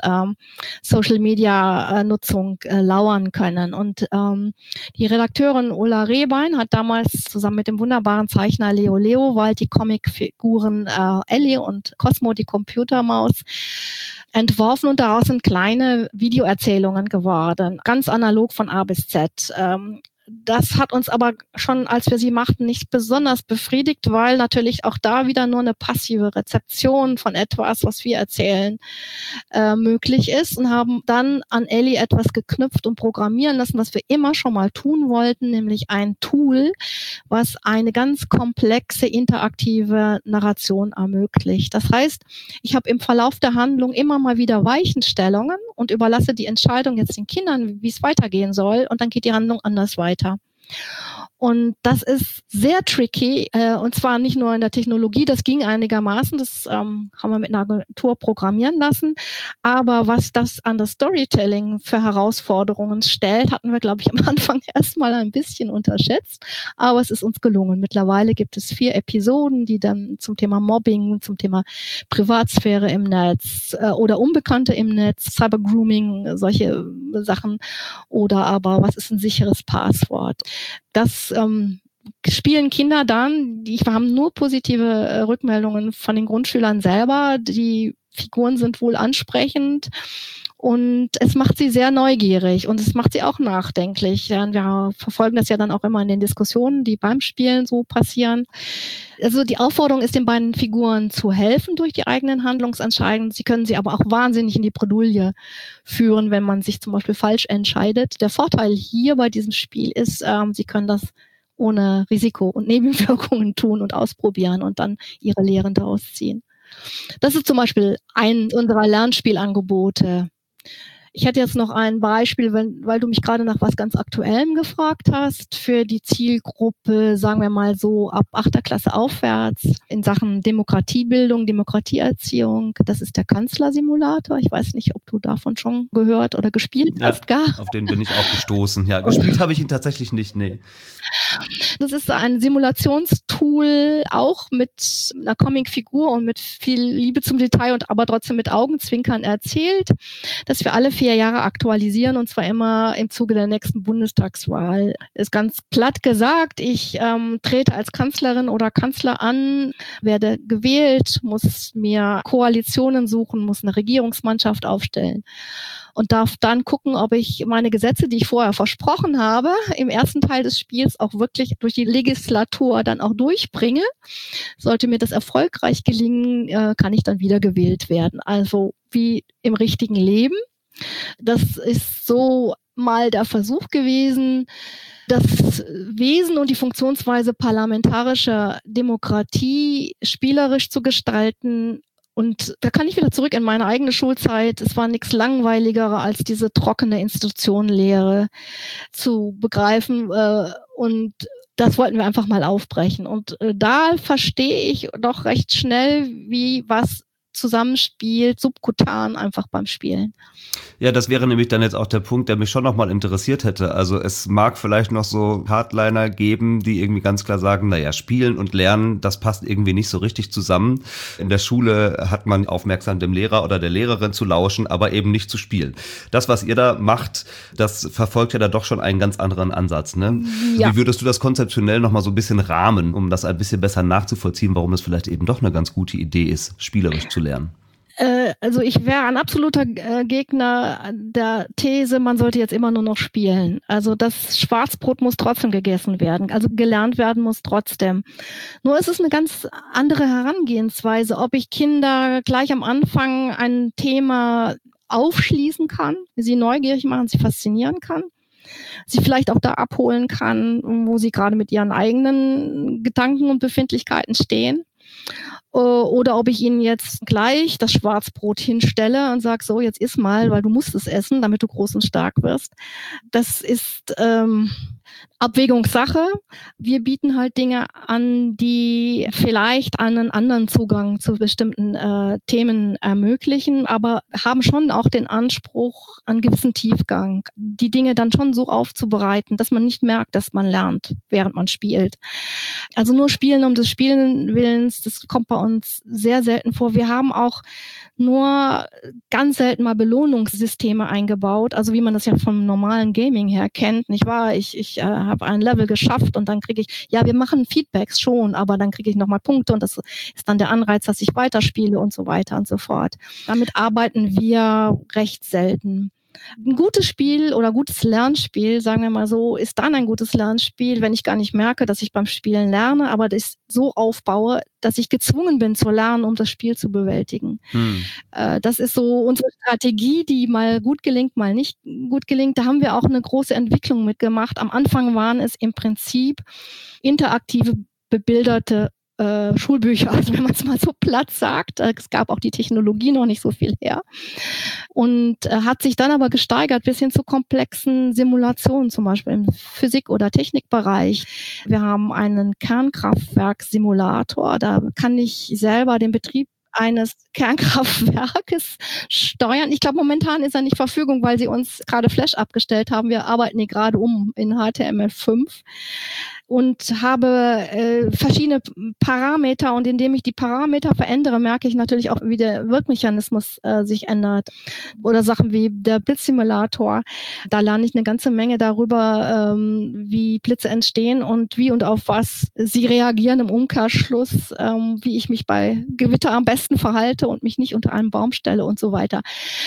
Social-Media-Nutzung lauern können. Und die Redakteurin Ulla Rehbein hat damals zusammen mit dem wunderbaren Zeichner Leo Leowald die Comicfiguren Ellie und Cosmo, die Computermaus, entworfen und daraus sind kleine Videoerzählungen geworden, ganz analog von A bis Z. Das hat uns aber schon, als wir sie machten, nicht besonders befriedigt, weil natürlich auch da wieder nur eine passive Rezeption von etwas, was wir erzählen, möglich ist und haben dann an Ellie etwas geknüpft und programmieren lassen, was wir immer schon mal tun wollten, nämlich ein Tool, was eine ganz komplexe interaktive Narration ermöglicht. Das heißt, ich habe im Verlauf der Handlung immer mal wieder Weichenstellungen und überlasse die Entscheidung jetzt den Kindern, wie es weitergehen soll, und dann geht die Handlung anders weiter. Und das ist sehr tricky, und zwar nicht nur in der Technologie, das ging einigermaßen, das haben wir mit einer Agentur programmieren lassen, aber was das an das Storytelling für Herausforderungen stellt, hatten wir, glaube ich, am Anfang erstmal ein bisschen unterschätzt, aber es ist uns gelungen. Mittlerweile gibt es 4 Episoden, die dann zum Thema Mobbing, zum Thema Privatsphäre im Netz oder Unbekannte im Netz, Cybergrooming, solche Sachen, oder aber was ist ein sicheres Passwort. Das spielen Kinder dann, wir haben nur positive Rückmeldungen von den Grundschülern selber. Die Figuren sind wohl ansprechend und es macht sie sehr neugierig und es macht sie auch nachdenklich. Ja, wir verfolgen das ja dann auch immer in den Diskussionen, die beim Spielen so passieren. Also die Aufforderung ist, den beiden Figuren zu helfen durch die eigenen Handlungsentscheidungen. Sie können sie aber auch wahnsinnig in die Bredouille führen, wenn man sich zum Beispiel falsch entscheidet. Der Vorteil hier bei diesem Spiel ist, sie können das ohne Risiko und Nebenwirkungen tun und ausprobieren und dann ihre Lehren daraus ziehen. Das ist zum Beispiel ein unserer Lernspielangebote. Ich hätte jetzt noch ein Beispiel, weil du mich gerade nach was ganz Aktuellem gefragt hast, für die Zielgruppe, sagen wir mal so, ab 8. Klasse aufwärts in Sachen Demokratiebildung, Demokratieerziehung. Das ist der Kanzlersimulator. Ich weiß nicht, ob du davon schon gehört oder gespielt hast. Gar. Auf den bin ich auch gestoßen. Ja, gespielt habe ich ihn tatsächlich nicht, nee. Das ist ein Simulationstool, auch mit einer Comicfigur und mit viel Liebe zum Detail und aber trotzdem mit Augenzwinkern erzählt, dass wir alle 4 Jahre aktualisieren und zwar immer im Zuge der nächsten Bundestagswahl. Ist ganz platt gesagt, ich trete als Kanzlerin oder Kanzler an, werde gewählt, muss mir Koalitionen suchen, muss eine Regierungsmannschaft aufstellen und darf dann gucken, ob ich meine Gesetze, die ich vorher versprochen habe, im ersten Teil des Spiels auch wirklich durch die Legislatur dann auch durchbringe. Sollte mir das erfolgreich gelingen, kann ich dann wieder gewählt werden. Also wie im richtigen Leben. Das ist so mal der Versuch gewesen, das Wesen und die Funktionsweise parlamentarischer Demokratie spielerisch zu gestalten. Und da kann ich wieder zurück in meine eigene Schulzeit. Es war nichts langweiligerer, als diese trockene Institutionenlehre zu begreifen. Und das wollten wir einfach mal aufbrechen. Und da verstehe ich doch recht schnell, wie was zusammenspielt, subkutan einfach beim Spielen. Ja, das wäre nämlich dann jetzt auch der Punkt, der mich schon nochmal interessiert hätte. Also es mag vielleicht noch so Hardliner geben, die irgendwie ganz klar sagen, naja, Spielen und Lernen, das passt irgendwie nicht so richtig zusammen. In der Schule hat man aufmerksam dem Lehrer oder der Lehrerin zu lauschen, aber eben nicht zu spielen. Das, was ihr da macht, das verfolgt ja da doch schon einen ganz anderen Ansatz, ne? Ja. Wie würdest du das konzeptionell nochmal so ein bisschen rahmen, um das ein bisschen besser nachzuvollziehen, warum es vielleicht eben doch eine ganz gute Idee ist, spielerisch zu lernen? Also ich wäre ein absoluter Gegner der These, man sollte jetzt immer nur noch spielen. Also das Schwarzbrot muss trotzdem gegessen werden, also gelernt werden muss trotzdem. Nur ist es eine ganz andere Herangehensweise, ob ich Kinder gleich am Anfang ein Thema aufschließen kann, sie neugierig machen, sie faszinieren kann, sie vielleicht auch da abholen kann, wo sie gerade mit ihren eigenen Gedanken und Befindlichkeiten stehen. Oder ob ich ihnen jetzt gleich das Schwarzbrot hinstelle und sage, so, jetzt iss mal, weil du musst es essen, damit du groß und stark wirst. Das ist Abwägungssache. Wir bieten halt Dinge an, die vielleicht einen anderen Zugang zu bestimmten Themen ermöglichen, aber haben schon auch den Anspruch, einen gewissen Tiefgang, die Dinge dann schon so aufzubereiten, dass man nicht merkt, dass man lernt, während man spielt. Also nur Spielen um des Spielen Willens, das kommt bei uns sehr selten vor. Wir haben auch nur ganz selten mal Belohnungssysteme eingebaut, also wie man das ja vom normalen Gaming her kennt, nicht wahr? Ich habe ein Level geschafft und dann kriege ich, ja, wir machen Feedbacks schon, aber dann kriege ich nochmal Punkte und das ist dann der Anreiz, dass ich weiterspiele und so weiter und so fort. Damit arbeiten wir recht selten. Ein gutes Spiel oder gutes Lernspiel, sagen wir mal so, ist dann ein gutes Lernspiel, wenn ich gar nicht merke, dass ich beim Spielen lerne, aber das so aufbaue, dass ich gezwungen bin zu lernen, um das Spiel zu bewältigen. Das ist so unsere Strategie, die mal gut gelingt, mal nicht gut gelingt. Da haben wir auch eine große Entwicklung mitgemacht. Am Anfang waren es im Prinzip interaktive, bebilderte Schulbücher, also wenn man es mal so platt sagt. Es gab auch die Technologie noch nicht so viel her. Und hat sich dann aber gesteigert bis hin zu komplexen Simulationen, zum Beispiel im Physik- oder Technikbereich. Wir haben einen Kernkraftwerkssimulator, da kann ich selber den Betrieb eines Kernkraftwerkes steuern. Ich glaube, momentan ist er nicht Verfügung, weil sie uns gerade Flash abgestellt haben. Wir arbeiten hier gerade in HTML5 und habe verschiedene Parameter, und indem ich die Parameter verändere, merke ich natürlich auch, wie der Wirkmechanismus sich ändert. Oder Sachen wie der Blitzsimulator. Da lerne ich eine ganze Menge darüber, wie Blitze entstehen und wie und auf was sie reagieren im Umkehrschluss, wie ich mich bei Gewitter am besten verhalte und mich nicht unter einen Baum stelle und so weiter.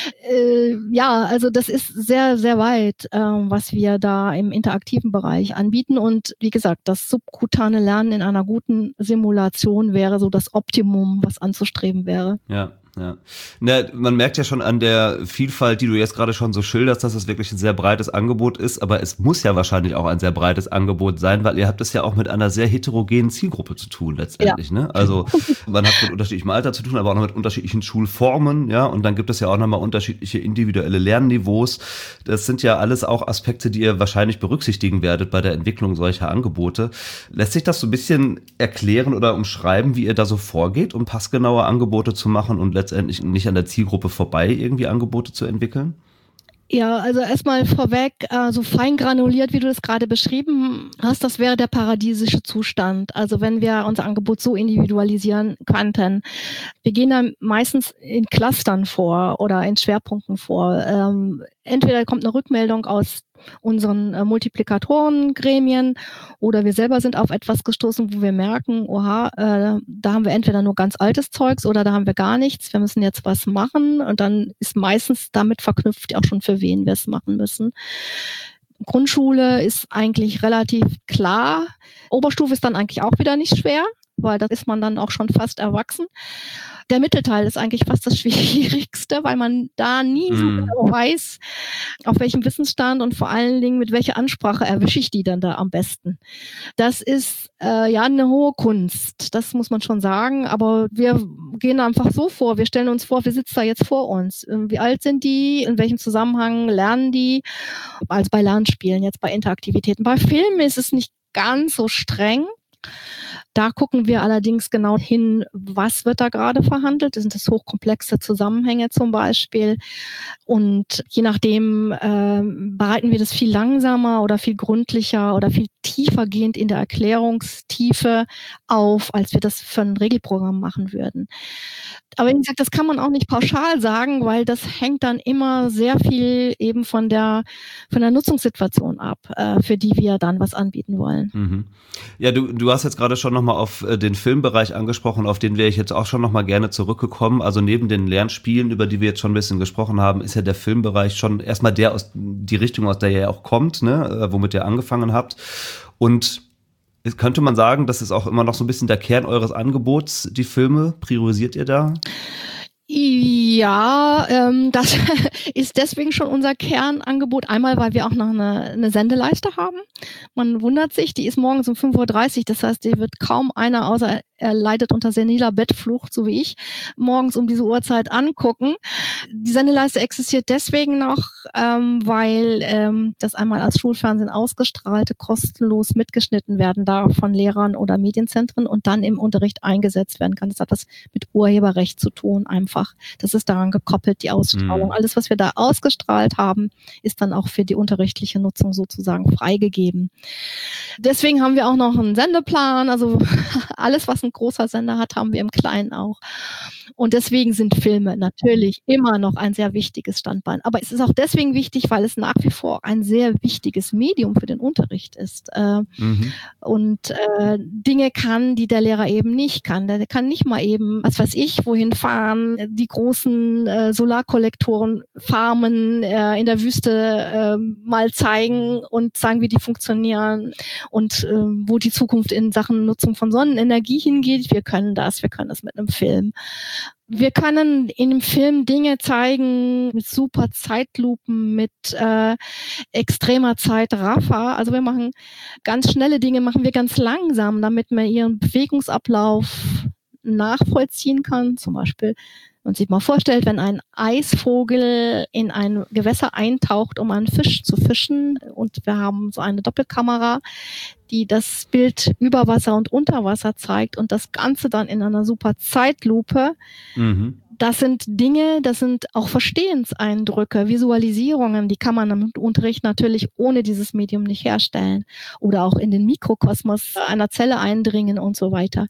Ja, also das ist sehr, sehr weit, was wir da im interaktiven Bereich anbieten. Und wie gesagt, das subkutane Lernen in einer guten Simulation wäre so das Optimum, was anzustreben wäre. Ja. Ja. Na, man merkt ja schon an der Vielfalt, die du jetzt gerade schon so schilderst, dass es wirklich ein sehr breites Angebot ist, aber es muss ja wahrscheinlich auch ein sehr breites Angebot sein, weil ihr habt es ja auch mit einer sehr heterogenen Zielgruppe zu tun letztendlich, ne? Also man hat mit unterschiedlichem Alter zu tun, aber auch noch mit unterschiedlichen Schulformen, ja, und dann gibt es ja auch nochmal unterschiedliche individuelle Lernniveaus. Das sind ja alles auch Aspekte, die ihr wahrscheinlich berücksichtigen werdet bei der Entwicklung solcher Angebote. Lässt sich das so ein bisschen erklären oder umschreiben, wie ihr da so vorgeht, um passgenaue Angebote zu machen und letztendlich nicht an der Zielgruppe vorbei irgendwie Angebote zu entwickeln? Ja, also erstmal vorweg, so fein granuliert, wie du das gerade beschrieben hast, das wäre der paradiesische Zustand. Also wenn wir unser Angebot so individualisieren könnten. Wir gehen dann meistens in Clustern vor oder in Schwerpunkten vor. Entweder kommt eine Rückmeldung aus unseren Multiplikatorengremien oder wir selber sind auf etwas gestoßen, wo wir merken, oha, da haben wir entweder nur ganz altes Zeugs oder da haben wir gar nichts, wir müssen jetzt was machen, und dann ist meistens damit verknüpft auch schon, für wen wir es machen müssen. Grundschule ist eigentlich relativ klar. Oberstufe ist dann eigentlich auch wieder nicht schwer, weil da ist man dann auch schon fast erwachsen. Der Mittelteil ist eigentlich fast das Schwierigste, weil man da nie so genau weiß, auf welchem Wissensstand und vor allen Dingen mit welcher Ansprache erwische ich die dann da am besten. Das ist ja eine hohe Kunst, das muss man schon sagen, aber wir gehen einfach so vor, wir stellen uns vor, wer sitzt da jetzt vor uns? Wie alt sind die? In welchem Zusammenhang lernen die? Als bei Lernspielen, jetzt bei Interaktivitäten. Bei Filmen ist es nicht ganz so streng. Da gucken wir allerdings genau hin, was wird da gerade verhandelt. Sind das hochkomplexe Zusammenhänge zum Beispiel? Und je nachdem bereiten wir das viel langsamer oder viel gründlicher oder viel tiefergehend in der Erklärungstiefe auf, als wir das für ein Regelprogramm machen würden. Aber wie gesagt, das kann man auch nicht pauschal sagen, weil das hängt dann immer sehr viel eben von der Nutzungssituation ab, für die wir dann was anbieten wollen. Mhm. Ja, du hast jetzt gerade schon nochmal auf den Filmbereich angesprochen, auf den wäre ich jetzt auch schon nochmal gerne zurückgekommen. Also neben den Lernspielen, über die wir jetzt schon ein bisschen gesprochen haben, ist ja der Filmbereich schon erstmal die Richtung, aus der ihr auch kommt, ne, womit ihr angefangen habt. Und könnte man sagen, das ist auch immer noch so ein bisschen der Kern eures Angebots, die Filme? Priorisiert ihr da? Ja, das ist deswegen schon unser Kernangebot. Einmal, weil wir auch noch eine Sendeleiste haben. Man wundert sich, die ist morgens um 5:30 Uhr. Das heißt, die wird kaum einer, außer er leidet unter seniler Bettflucht, so wie ich, morgens um diese Uhrzeit angucken. Die Sendeleiste existiert deswegen noch, weil das einmal als Schulfernsehen ausgestrahlte, kostenlos mitgeschnitten werden darf von Lehrern oder Medienzentren und dann im Unterricht eingesetzt werden kann. Das hat was mit Urheberrecht zu tun, einfach. Das ist daran gekoppelt, die Ausstrahlung. Alles, was wir da ausgestrahlt haben, ist dann auch für die unterrichtliche Nutzung sozusagen freigegeben. Deswegen haben wir auch noch einen Sendeplan. Also alles, was ein großer Sender hat, haben wir im Kleinen auch. Und deswegen sind Filme natürlich immer noch ein sehr wichtiges Standbein. Aber es ist auch deswegen wichtig, weil es nach wie vor ein sehr wichtiges Medium für den Unterricht ist. Und Dinge kann, die der Lehrer eben nicht kann. Der kann nicht mal eben, was weiß ich, wohin fahren, die großen Solarkollektoren farmen in der Wüste mal zeigen und sagen, wie die funktionieren und wo die Zukunft in Sachen Nutzung von Sonnenenergie hingeht. Wir können das mit einem Film. Wir können in dem Film Dinge zeigen mit super Zeitlupen, mit extremer Zeitraffer. Also wir machen ganz schnelle Dinge, machen wir ganz langsam, damit man ihren Bewegungsablauf nachvollziehen kann. Zum Beispiel, wenn man sich mal vorstellt, wenn ein Eisvogel in ein Gewässer eintaucht, um einen Fisch zu fischen, und wir haben so eine Doppelkamera, die das Bild über Wasser und unter Wasser zeigt und das Ganze dann in einer super Zeitlupe. Das sind Dinge, das sind auch Verstehenseindrücke, Visualisierungen, die kann man im Unterricht natürlich ohne dieses Medium nicht herstellen. Oder auch in den Mikrokosmos einer Zelle eindringen und so weiter.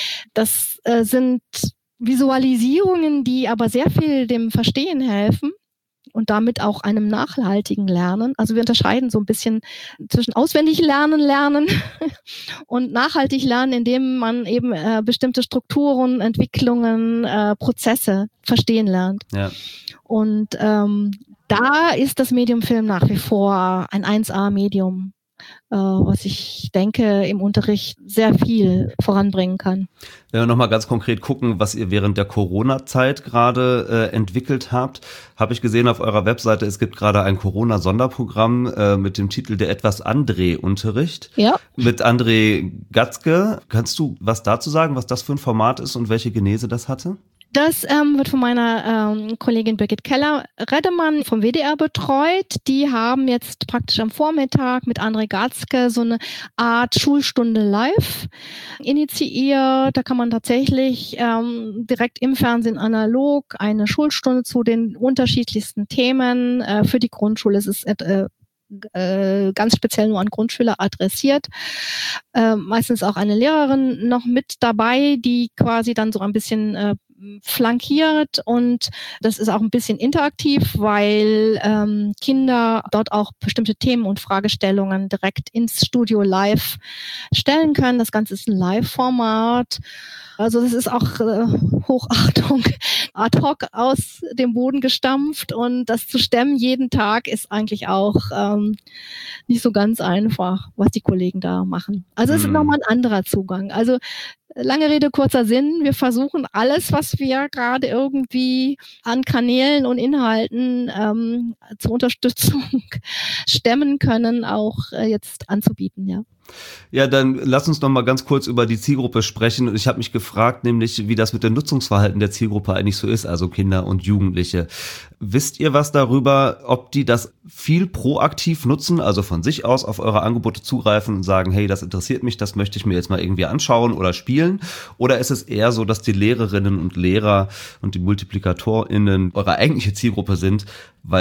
Das sind Visualisierungen, die aber sehr viel dem Verstehen helfen und damit auch einem nachhaltigen Lernen. Also wir unterscheiden so ein bisschen zwischen auswendig lernen und nachhaltig lernen, indem man eben bestimmte Strukturen, Entwicklungen, Prozesse verstehen lernt. Ja. Und da ist das Medium Film nach wie vor ein 1A-Medium, was ich denke, im Unterricht sehr viel voranbringen kann. Wenn wir nochmal ganz konkret gucken, was ihr während der Corona-Zeit gerade entwickelt habt, habe ich gesehen auf eurer Webseite, es gibt gerade ein Corona-Sonderprogramm mit dem Titel Der etwas André-Unterricht. Ja. Mit André Gatzke. Kannst du was dazu sagen, was das für ein Format ist und welche Genese das hatte? Das wird von meiner Kollegin Birgit Keller-Reddemann vom WDR betreut. Die haben jetzt praktisch am Vormittag mit André Gatzke so eine Art Schulstunde live initiiert. Da kann man tatsächlich direkt im Fernsehen analog eine Schulstunde zu den unterschiedlichsten Themen für die Grundschule. Es ist ganz speziell nur an Grundschüler adressiert. Meistens auch eine Lehrerin noch mit dabei, die quasi dann so ein bisschen flankiert, und das ist auch ein bisschen interaktiv, weil Kinder dort auch bestimmte Themen und Fragestellungen direkt ins Studio live stellen können. Das Ganze ist ein Live-Format. Also das ist auch Hochachtung, ad hoc aus dem Boden gestampft, und das zu stemmen jeden Tag ist eigentlich auch nicht so ganz einfach, was die Kollegen da machen. Also es ist nochmal ein anderer Zugang. Also lange Rede, kurzer Sinn. Wir versuchen alles, was wir gerade irgendwie an Kanälen und Inhalten zur Unterstützung stemmen können, auch jetzt anzubieten, ja. Ja, dann lass uns noch mal ganz kurz über die Zielgruppe sprechen. Ich habe mich gefragt, nämlich wie das mit dem Nutzungsverhalten der Zielgruppe eigentlich so ist, also Kinder und Jugendliche. Wisst ihr was darüber, ob die das viel proaktiv nutzen, also von sich aus auf eure Angebote zugreifen und sagen, hey, das interessiert mich, das möchte ich mir jetzt mal irgendwie anschauen oder spielen? Oder ist es eher so, dass die Lehrerinnen und Lehrer und die MultiplikatorInnen eure eigentliche Zielgruppe sind, weil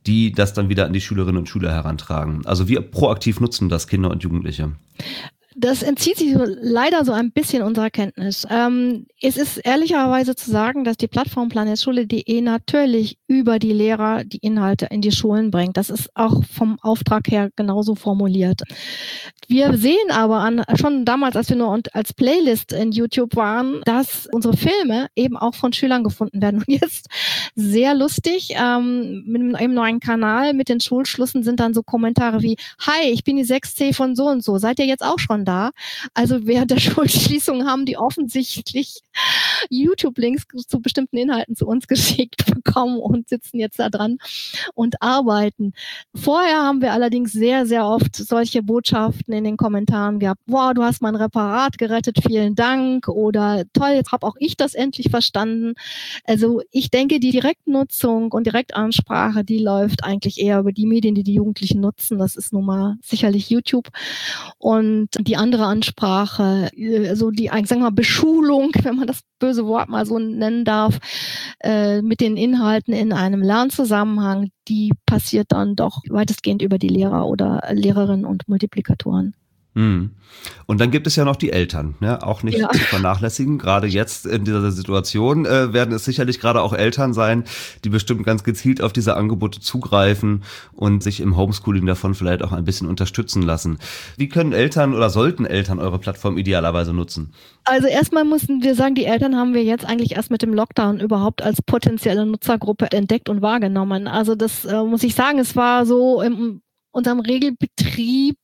die das dann wieder an die Schülerinnen und Schüler herantragen? Also wie proaktiv nutzen das Kinder und Jugendliche? Das entzieht sich leider so ein bisschen unserer Kenntnis. Es ist ehrlicherweise zu sagen, dass die Plattform planetschule.de natürlich über die Lehrer die Inhalte in die Schulen bringt. Das ist auch vom Auftrag her genauso formuliert. Wir sehen aber schon damals, als wir nur als Playlist in YouTube waren, dass unsere Filme eben auch von Schülern gefunden werden. Und jetzt sehr lustig, mit einem neuen Kanal, mit den Schulschlüssen sind dann so Kommentare wie: Hi, ich bin die 6C von so und so. Seid ihr jetzt auch schon da? Also während der Schulschließung haben die offensichtlich YouTube-Links zu bestimmten Inhalten zu uns geschickt bekommen und sitzen jetzt da dran und arbeiten. Vorher haben wir allerdings sehr, sehr oft solche Botschaften in den Kommentaren gehabt: Wow, du hast mein Referat gerettet, vielen Dank, oder toll, jetzt habe auch ich das endlich verstanden. Also ich denke, die Direktnutzung und Direktansprache, die läuft eigentlich eher über die Medien, die die Jugendlichen nutzen. Das ist nun mal sicherlich YouTube. Und die andere Ansprache, also die, sagen wir mal, Beschulung, wenn man das böse Wort mal so nennen darf, mit den Inhalten in einem Lernzusammenhang, die passiert dann doch weitestgehend über die Lehrer oder Lehrerinnen und Multiplikatoren. Und dann gibt es ja noch die Eltern, ne? Auch nicht zu vernachlässigen. Gerade jetzt in dieser Situation werden es sicherlich gerade auch Eltern sein, die bestimmt ganz gezielt auf diese Angebote zugreifen und sich im Homeschooling davon vielleicht auch ein bisschen unterstützen lassen. Wie können Eltern oder sollten Eltern eure Plattform idealerweise nutzen? Also erstmal mussten wir sagen, die Eltern haben wir jetzt eigentlich erst mit dem Lockdown überhaupt als potenzielle Nutzergruppe entdeckt und wahrgenommen. Also das muss ich sagen, es war so in unserem Regelbetrieb,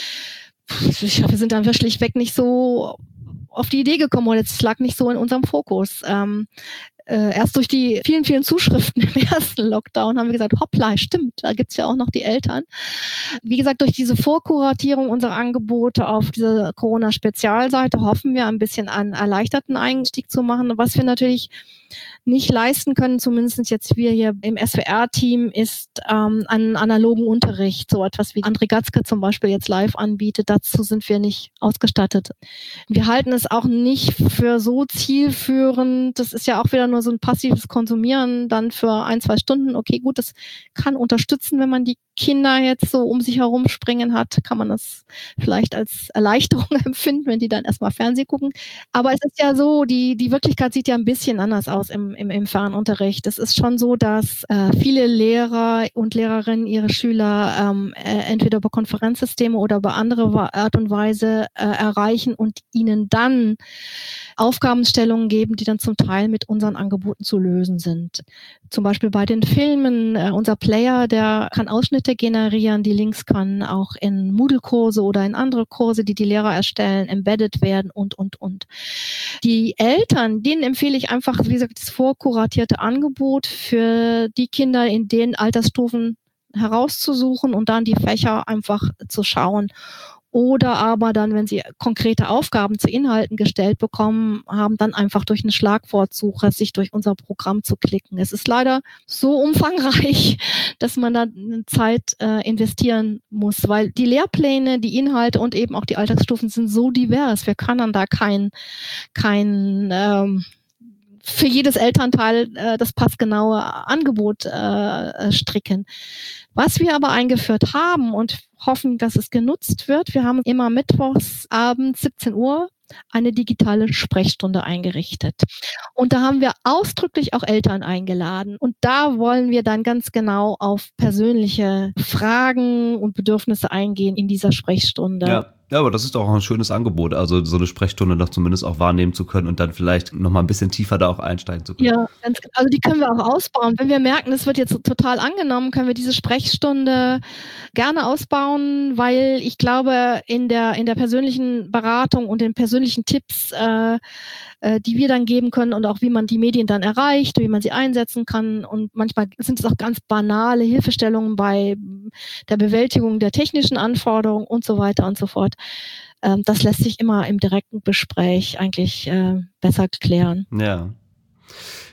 wir sind dann schlichtweg nicht so auf die Idee gekommen, oder es lag nicht so in unserem Fokus. Erst durch die vielen, vielen Zuschriften im ersten Lockdown haben wir gesagt, hoppla, stimmt, da gibt's ja auch noch die Eltern. Wie gesagt, durch diese Vorkuratierung unserer Angebote auf diese Corona-Spezialseite hoffen wir ein bisschen einen erleichterten Einstieg zu machen. Was wir natürlich nicht leisten können, zumindest jetzt wir hier im SWR-Team, ist einen analogen Unterricht, so etwas wie André Gatzke zum Beispiel jetzt live anbietet. Dazu sind wir nicht ausgestattet. Wir halten es auch nicht für so zielführend. Das ist ja auch wieder nur so ein passives Konsumieren dann für 1-2 Stunden. Okay, gut, das kann unterstützen, wenn man die Kinder jetzt so um sich herum springen hat, kann man das vielleicht als Erleichterung empfinden, wenn die dann erstmal Fernsehen gucken. Aber es ist ja so, die Wirklichkeit sieht ja ein bisschen anders aus im Fernunterricht. Es ist schon so, dass viele Lehrer und Lehrerinnen ihre Schüler entweder über Konferenzsysteme oder über andere Art und Weise erreichen und ihnen dann Aufgabenstellungen geben, die dann zum Teil mit unseren Angeboten zu lösen sind. Zum Beispiel bei den Filmen, unser Player, der kann Ausschnitte generieren, die Links können auch in Moodle-Kurse oder in andere Kurse, die die Lehrer erstellen, embedded werden und. Die Eltern, denen empfehle ich einfach, wie gesagt, das vorkuratierte Angebot für die Kinder in den Altersstufen herauszusuchen und dann die Fächer einfach zu schauen. Oder aber dann, wenn sie konkrete Aufgaben zu Inhalten gestellt bekommen haben, dann einfach durch eine Schlagwortsuche sich durch unser Programm zu klicken. Es ist leider so umfangreich, dass man da Zeit investieren muss, weil die Lehrpläne, die Inhalte und eben auch die Alltagsstufen sind so divers. Wir können da kein für jedes Elternteil das passgenaue Angebot stricken. Was wir aber eingeführt haben und hoffen, dass es genutzt wird, wir haben immer mittwochs abends 17 Uhr eine digitale Sprechstunde eingerichtet. Und da haben wir ausdrücklich auch Eltern eingeladen. Und da wollen wir dann ganz genau auf persönliche Fragen und Bedürfnisse eingehen in dieser Sprechstunde. Ja, aber das ist doch auch ein schönes Angebot, also so eine Sprechstunde noch zumindest auch wahrnehmen zu können und dann vielleicht noch mal ein bisschen tiefer da auch einsteigen zu können. Ja, also die können wir auch ausbauen. Wenn wir merken, es wird jetzt total angenommen, können wir diese Sprechstunde gerne ausbauen, weil ich glaube, in der persönlichen Beratung und den persönlichen Tipps, die wir dann geben können und auch wie man die Medien dann erreicht, wie man sie einsetzen kann, und manchmal sind es auch ganz banale Hilfestellungen bei der Bewältigung der technischen Anforderungen und so weiter und so fort. Das lässt sich immer im direkten Gespräch eigentlich besser klären. Ja.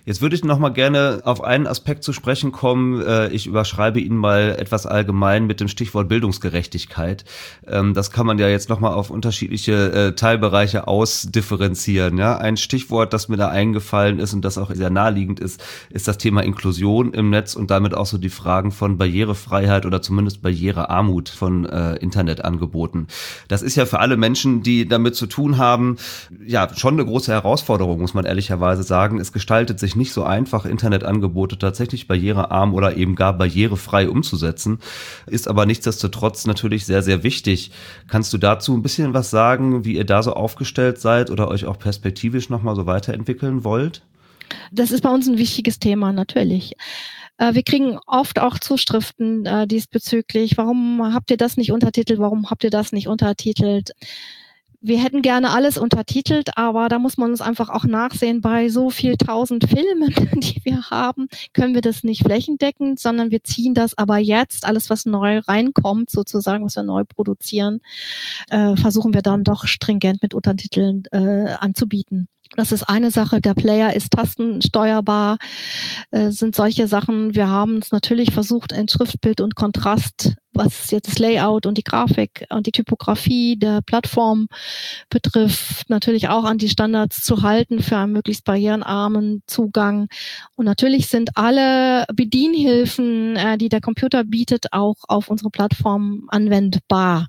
Jetzt würde ich noch mal gerne auf einen Aspekt zu sprechen kommen. Ich überschreibe ihn mal etwas allgemein mit dem Stichwort Bildungsgerechtigkeit. Das kann man ja jetzt noch mal auf unterschiedliche Teilbereiche ausdifferenzieren. Ja, ein Stichwort, das mir da eingefallen ist und das auch sehr naheliegend ist das Thema Inklusion im Netz und damit auch so die Fragen von Barrierefreiheit oder zumindest Barrierearmut von Internetangeboten. Das ist ja für alle Menschen, die damit zu tun haben, ja schon eine große Herausforderung, muss man ehrlicherweise sagen. Es gestaltet sich nicht so einfach, Internetangebote tatsächlich barrierearm oder eben gar barrierefrei umzusetzen, ist aber nichtsdestotrotz natürlich sehr, sehr wichtig. Kannst du dazu ein bisschen was sagen, wie ihr da so aufgestellt seid oder euch auch perspektivisch nochmal so weiterentwickeln wollt? Das ist bei uns ein wichtiges Thema, natürlich. Wir kriegen oft auch Zuschriften diesbezüglich. Warum habt ihr das nicht untertitelt? Warum habt ihr das nicht untertitelt? Wir hätten gerne alles untertitelt, aber da muss man uns einfach auch nachsehen, bei so viel 1000 Filmen, die wir haben, können wir das nicht flächendeckend, sondern wir ziehen das aber jetzt, alles was neu reinkommt, sozusagen, was wir neu produzieren, versuchen wir dann doch stringent mit Untertiteln anzubieten. Das ist eine Sache. Der Player ist tastensteuerbar, sind solche Sachen. Wir haben es natürlich versucht, in Schriftbild und Kontrast, was jetzt das Layout und die Grafik und die Typografie der Plattform betrifft, natürlich auch an die Standards zu halten für einen möglichst barrierenarmen Zugang. Und natürlich sind alle Bedienhilfen, die der Computer bietet, auch auf unsere Plattform anwendbar.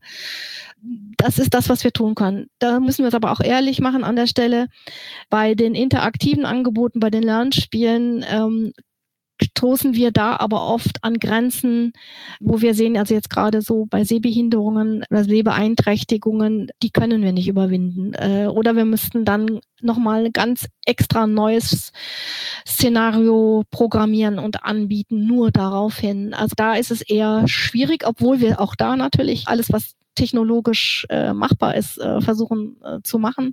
Das ist das, was wir tun können. Da müssen wir es aber auch ehrlich machen an der Stelle. Bei den interaktiven Angeboten, bei den Lernspielen, stoßen wir da aber oft an Grenzen, wo wir sehen, also jetzt gerade so bei Sehbehinderungen oder Sehbeeinträchtigungen, die können wir nicht überwinden. Oder wir müssten dann nochmal ganz extra neues Szenario programmieren und anbieten, nur darauf hin. Also da ist es eher schwierig, obwohl wir auch da natürlich alles, was technologisch machbar ist, versuchen zu machen.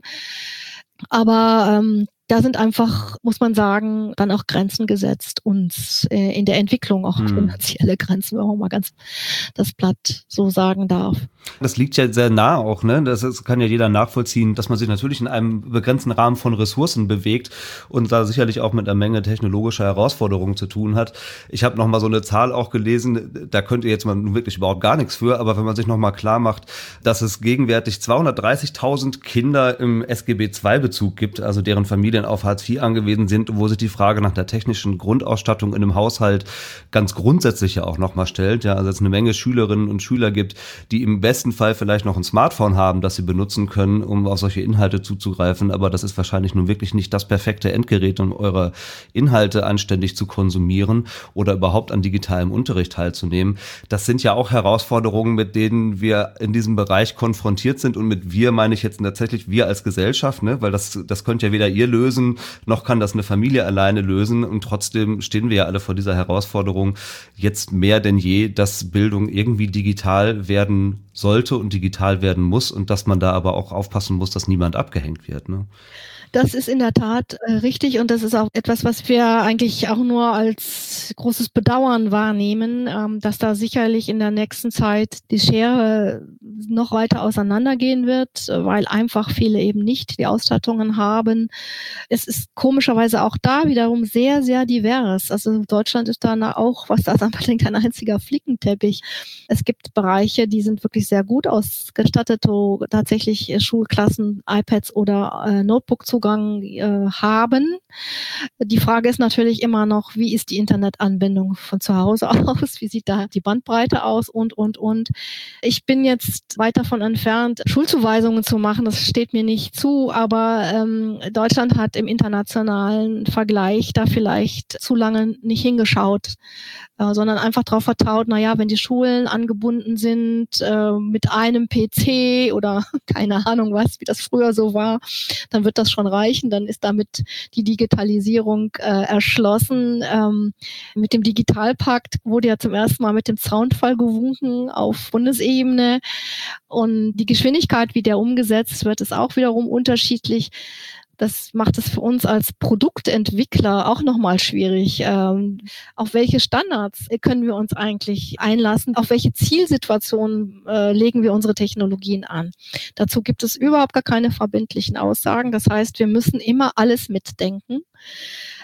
Aber da sind einfach, muss man sagen, dann auch Grenzen gesetzt und in der Entwicklung auch finanzielle Grenzen, wenn man mal ganz das platt so sagen darf. Das liegt ja sehr nah auch, ne? Das kann ja jeder nachvollziehen, dass man sich natürlich in einem begrenzten Rahmen von Ressourcen bewegt und da sicherlich auch mit einer Menge technologischer Herausforderungen zu tun hat. Ich habe noch mal so eine Zahl auch gelesen, da könnt ihr jetzt mal wirklich überhaupt gar nichts für, aber wenn man sich noch mal klar macht, dass es gegenwärtig 230.000 Kinder im SGB-II-Bezug gibt, also deren Familien auf Hartz IV angewiesen sind, wo sich die Frage nach der technischen Grundausstattung in einem Haushalt ganz grundsätzlich ja auch noch mal stellt. Ja, also es eine Menge Schülerinnen und Schüler gibt, die im besten Fall vielleicht noch ein Smartphone haben, das sie benutzen können, um auf solche Inhalte zuzugreifen, aber das ist wahrscheinlich nun wirklich nicht das perfekte Endgerät, um eure Inhalte anständig zu konsumieren oder überhaupt an digitalem Unterricht teilzunehmen. Das sind ja auch Herausforderungen, mit denen wir in diesem Bereich konfrontiert sind und mit wir meine ich jetzt tatsächlich wir als Gesellschaft, ne? Weil das könnt ja weder ihr lösen, noch kann das eine Familie alleine lösen und trotzdem stehen wir ja alle vor dieser Herausforderung jetzt mehr denn je, dass Bildung irgendwie digital werden sollte und digital werden muss und dass man da aber auch aufpassen muss, dass niemand abgehängt wird, ne? Das ist in der Tat richtig und das ist auch etwas, was wir eigentlich auch nur als großes Bedauern wahrnehmen, dass da sicherlich in der nächsten Zeit die Schere noch weiter auseinandergehen wird, weil einfach viele eben nicht die Ausstattungen haben. Es ist komischerweise auch da wiederum sehr, sehr divers. Also Deutschland ist da auch, was das anbelangt, ein einziger Flickenteppich. Es gibt Bereiche, die sind wirklich sehr gut ausgestattet, wo tatsächlich Schulklassen iPads oder Notebook-Zugang haben. Die Frage ist natürlich immer noch, wie ist die Internetanbindung von zu Hause aus? Wie sieht da die Bandbreite aus? Und. Ich bin jetzt weit davon entfernt, Schulzuweisungen zu machen. Das steht mir nicht zu, aber Deutschland hat im internationalen Vergleich da vielleicht zu lange nicht hingeschaut, sondern einfach darauf vertraut, naja, wenn die Schulen angebunden sind mit einem PC oder keine Ahnung was, wie das früher so war, dann wird das schon reichen. Dann ist damit die Digitalisierung erschlossen. Mit dem Digitalpakt wurde ja zum ersten Mal mit dem Zaunpfahl gewunken auf Bundesebene. Und die Geschwindigkeit, wie der umgesetzt wird, ist auch wiederum unterschiedlich. Das macht es für uns als Produktentwickler auch nochmal schwierig. Auf welche Standards können wir uns eigentlich einlassen? Auf welche Zielsituationen legen wir unsere Technologien an? Dazu gibt es überhaupt gar keine verbindlichen Aussagen. Das heißt, wir müssen immer alles mitdenken.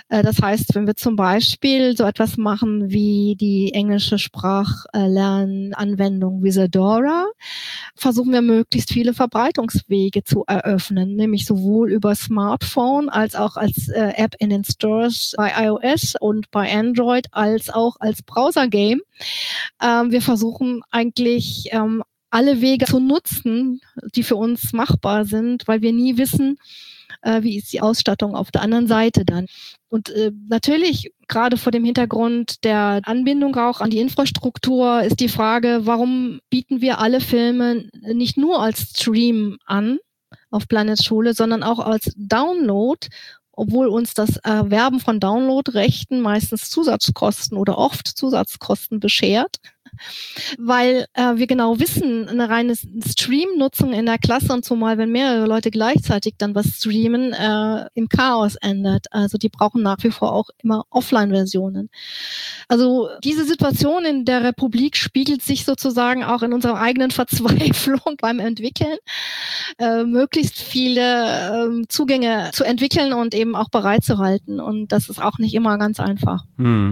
Das heißt, wenn wir zum Beispiel so etwas machen wie die englische Sprachlernanwendung Wizardora, versuchen wir möglichst viele Verbreitungswege zu eröffnen, nämlich sowohl über Smartphone als auch als App in den Stores bei iOS und bei Android als auch als Browser-Game. Wir versuchen eigentlich alle Wege zu nutzen, die für uns machbar sind, weil wir nie wissen, wie ist die Ausstattung auf der anderen Seite dann. Und natürlich, gerade vor dem Hintergrund der Anbindung auch an die Infrastruktur, ist die Frage, warum bieten wir alle Filme nicht nur als Stream an auf Planet Schule, sondern auch als Download, obwohl uns das Erwerben von Downloadrechten meistens Zusatzkosten oder oft Zusatzkosten beschert. Weil wir genau wissen, eine reine Stream-Nutzung in der Klasse und zumal wenn mehrere Leute gleichzeitig dann was streamen, im Chaos endet. Also die brauchen nach wie vor auch immer Offline-Versionen. Also diese Situation in der Republik spiegelt sich sozusagen auch in unserer eigenen Verzweiflung beim Entwickeln, möglichst viele Zugänge zu entwickeln und eben auch bereitzuhalten. Und das ist auch nicht immer ganz einfach.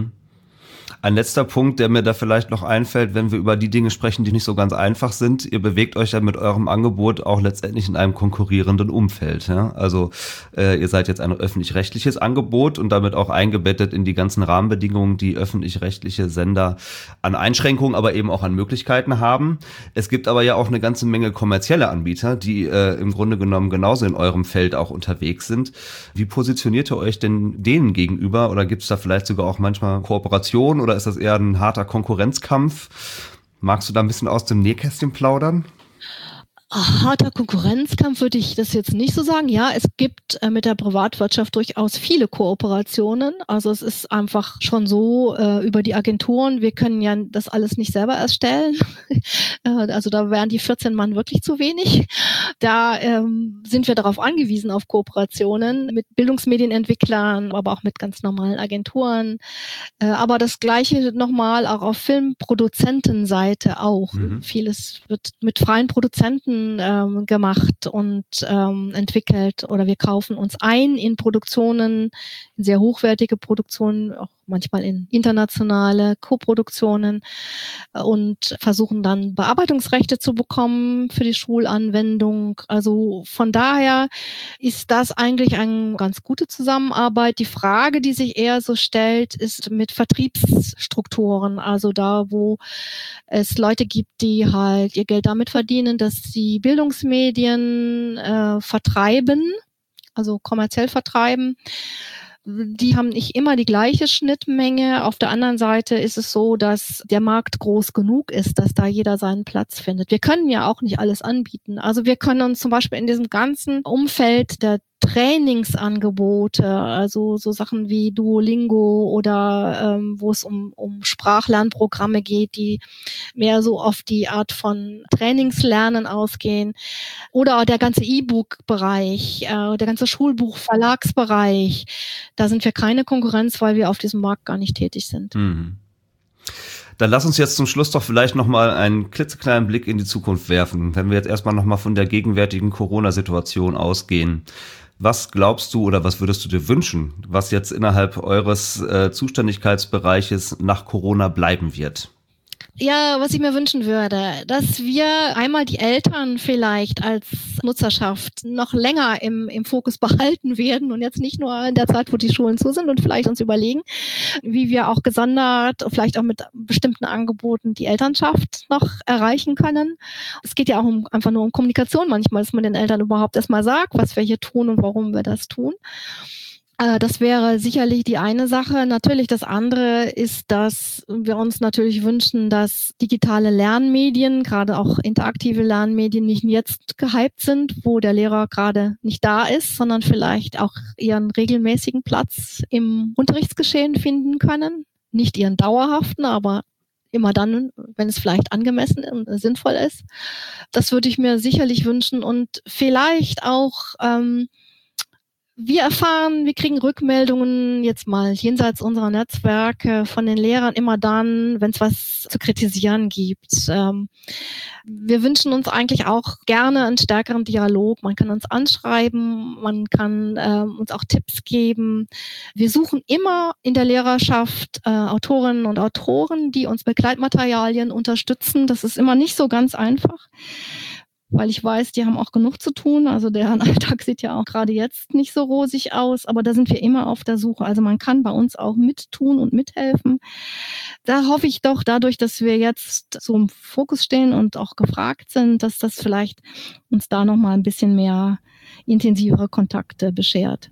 Ein letzter Punkt, der mir da vielleicht noch einfällt, wenn wir über die Dinge sprechen, die nicht so ganz einfach sind. Ihr bewegt euch ja mit eurem Angebot auch letztendlich in einem konkurrierenden Umfeld. Ja? Also ihr seid jetzt ein öffentlich-rechtliches Angebot und damit auch eingebettet in die ganzen Rahmenbedingungen, die öffentlich-rechtliche Sender an Einschränkungen, aber eben auch an Möglichkeiten haben. Es gibt aber ja auch eine ganze Menge kommerzielle Anbieter, die im Grunde genommen genauso in eurem Feld auch unterwegs sind. Wie positioniert ihr euch denn denen gegenüber oder gibt es da vielleicht sogar auch manchmal Kooperationen oder ist das eher ein harter Konkurrenzkampf? Magst du da ein bisschen aus dem Nähkästchen plaudern? Harter Konkurrenzkampf würde ich das jetzt nicht so sagen. Ja, es gibt mit der Privatwirtschaft durchaus viele Kooperationen. Also es ist einfach schon so über die Agenturen, wir können ja das alles nicht selber erstellen. Also da wären die 14 Mann wirklich zu wenig. Da sind wir darauf angewiesen, auf Kooperationen mit Bildungsmedienentwicklern, aber auch mit ganz normalen Agenturen. Aber das Gleiche nochmal auch auf Filmproduzentenseite auch. Vieles wird mit freien Produzenten gemacht und entwickelt oder wir kaufen uns ein in Produktionen, in sehr hochwertige Produktionen, auch manchmal in internationale Koproduktionen und versuchen dann Bearbeitungsrechte zu bekommen für die Schulanwendung. Also von daher ist das eigentlich eine ganz gute Zusammenarbeit. Die Frage, die sich eher so stellt, ist mit Vertriebsstrukturen, also da, wo es Leute gibt, die halt ihr Geld damit verdienen, dass sie Bildungsmedien vertreiben, also kommerziell vertreiben. Die haben nicht immer die gleiche Schnittmenge. Auf der anderen Seite ist es so, dass der Markt groß genug ist, dass da jeder seinen Platz findet. Wir können ja auch nicht alles anbieten. Also wir können uns zum Beispiel in diesem ganzen Umfeld der Trainingsangebote, also so Sachen wie Duolingo oder wo es um Sprachlernprogramme geht, die mehr so auf die Art von Trainingslernen ausgehen oder der ganze E-Book-Bereich, der ganze Schulbuch-Verlagsbereich, da sind wir keine Konkurrenz, weil wir auf diesem Markt gar nicht tätig sind. Dann lass uns jetzt zum Schluss doch vielleicht nochmal einen klitzekleinen Blick in die Zukunft werfen, wenn wir jetzt erstmal nochmal von der gegenwärtigen Corona-Situation ausgehen. Was glaubst du oder was würdest du dir wünschen, was jetzt innerhalb eures Zuständigkeitsbereiches nach Corona bleiben wird? Ja, was ich mir wünschen würde, dass wir einmal die Eltern vielleicht als Nutzerschaft noch länger im Fokus behalten werden und jetzt nicht nur in der Zeit, wo die Schulen zu sind und vielleicht uns überlegen, wie wir auch gesondert, vielleicht auch mit bestimmten Angeboten die Elternschaft noch erreichen können. Es geht ja auch einfach nur um Kommunikation manchmal, dass man den Eltern überhaupt erstmal sagt, was wir hier tun und warum wir das tun. Das wäre sicherlich die eine Sache. Natürlich das andere ist, dass wir uns natürlich wünschen, dass digitale Lernmedien, gerade auch interaktive Lernmedien, nicht jetzt gehypt sind, wo der Lehrer gerade nicht da ist, sondern vielleicht auch ihren regelmäßigen Platz im Unterrichtsgeschehen finden können. Nicht ihren dauerhaften, aber immer dann, wenn es vielleicht angemessen und sinnvoll ist. Das würde ich mir sicherlich wünschen und vielleicht auch wir kriegen Rückmeldungen jetzt mal jenseits unserer Netzwerke von den Lehrern immer dann, wenn es was zu kritisieren gibt. Wir wünschen uns eigentlich auch gerne einen stärkeren Dialog. Man kann uns anschreiben, man kann uns auch Tipps geben. Wir suchen immer in der Lehrerschaft Autorinnen und Autoren, die uns Begleitmaterialien unterstützen. Das ist immer nicht so ganz einfach, weil ich weiß, die haben auch genug zu tun. Also deren Alltag sieht ja auch gerade jetzt nicht so rosig aus, aber da sind wir immer auf der Suche. Also man kann bei uns auch mittun und mithelfen. Da hoffe ich doch, dadurch, dass wir jetzt so im Fokus stehen und auch gefragt sind, dass das vielleicht uns da nochmal ein bisschen mehr intensivere Kontakte beschert.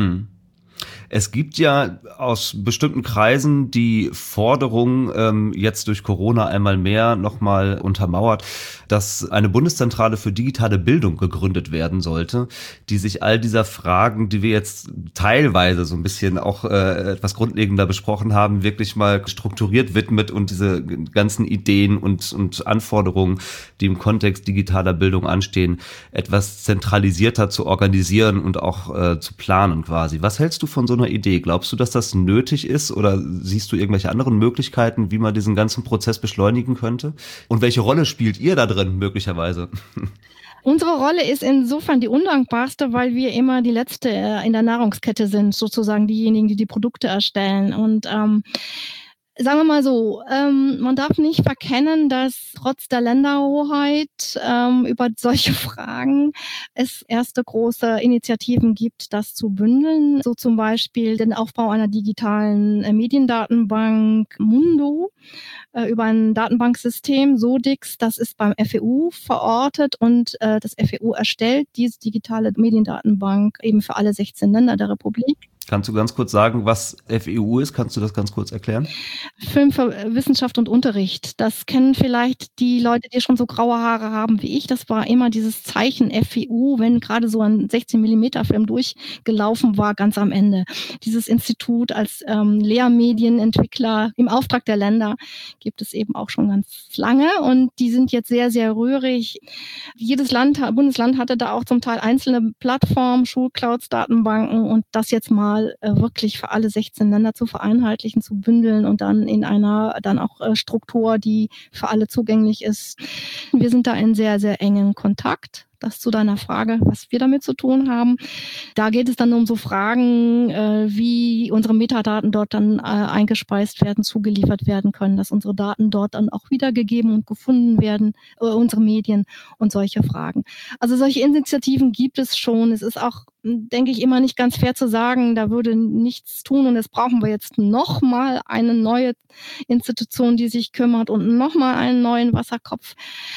Es gibt ja aus bestimmten Kreisen die Forderung, jetzt durch Corona einmal mehr nochmal untermauert, dass eine Bundeszentrale für digitale Bildung gegründet werden sollte, die sich all dieser Fragen, die wir jetzt teilweise so ein bisschen auch etwas grundlegender besprochen haben, wirklich mal strukturiert widmet und diese ganzen Ideen und Anforderungen, die im Kontext digitaler Bildung anstehen, etwas zentralisierter zu organisieren und auch zu planen quasi. Was hältst du von so einer Idee? Glaubst du, dass das nötig ist oder siehst du irgendwelche anderen Möglichkeiten, wie man diesen ganzen Prozess beschleunigen könnte? Und welche Rolle spielt ihr da drin möglicherweise? Unsere Rolle ist insofern die undankbarste, weil wir immer die Letzte in der Nahrungskette sind, sozusagen diejenigen, die die Produkte erstellen. Und sagen wir mal so, man darf nicht verkennen, dass trotz der Länderhoheit über solche Fragen es erste große Initiativen gibt, das zu bündeln. So zum Beispiel den Aufbau einer digitalen Mediendatenbank Mundo über ein Datenbanksystem Sodix. Das ist beim FEU verortet und das FEU erstellt diese digitale Mediendatenbank eben für alle 16 Länder der Republik. Kannst du ganz kurz sagen, was FEU ist? Kannst du das ganz kurz erklären? Film für Wissenschaft und Unterricht. Das kennen vielleicht die Leute, die schon so graue Haare haben wie ich. Das war immer dieses Zeichen FEU, wenn gerade so ein 16mm Film durchgelaufen war, ganz am Ende. Dieses Institut als Lehrmedienentwickler im Auftrag der Länder gibt es eben auch schon ganz lange und die sind jetzt sehr, sehr rührig. Jedes Bundesland hatte da auch zum Teil einzelne Plattformen, Schulclouds, Datenbanken und das jetzt mal wirklich für alle 16 Länder zu vereinheitlichen, zu bündeln und dann in einer dann auch Struktur, die für alle zugänglich ist. Wir sind da in sehr, sehr engen Kontakt. Das zu deiner Frage, was wir damit zu tun haben. Da geht es dann um so Fragen, wie unsere Metadaten dort dann eingespeist werden, zugeliefert werden können, dass unsere Daten dort dann auch wiedergegeben und gefunden werden, unsere Medien und solche Fragen. Also solche Initiativen gibt es schon. Es ist auch, denke ich, immer nicht ganz fair zu sagen, da würde nichts tun und jetzt brauchen wir jetzt nochmal eine neue Institution, die sich kümmert und nochmal einen neuen Wasserkopf.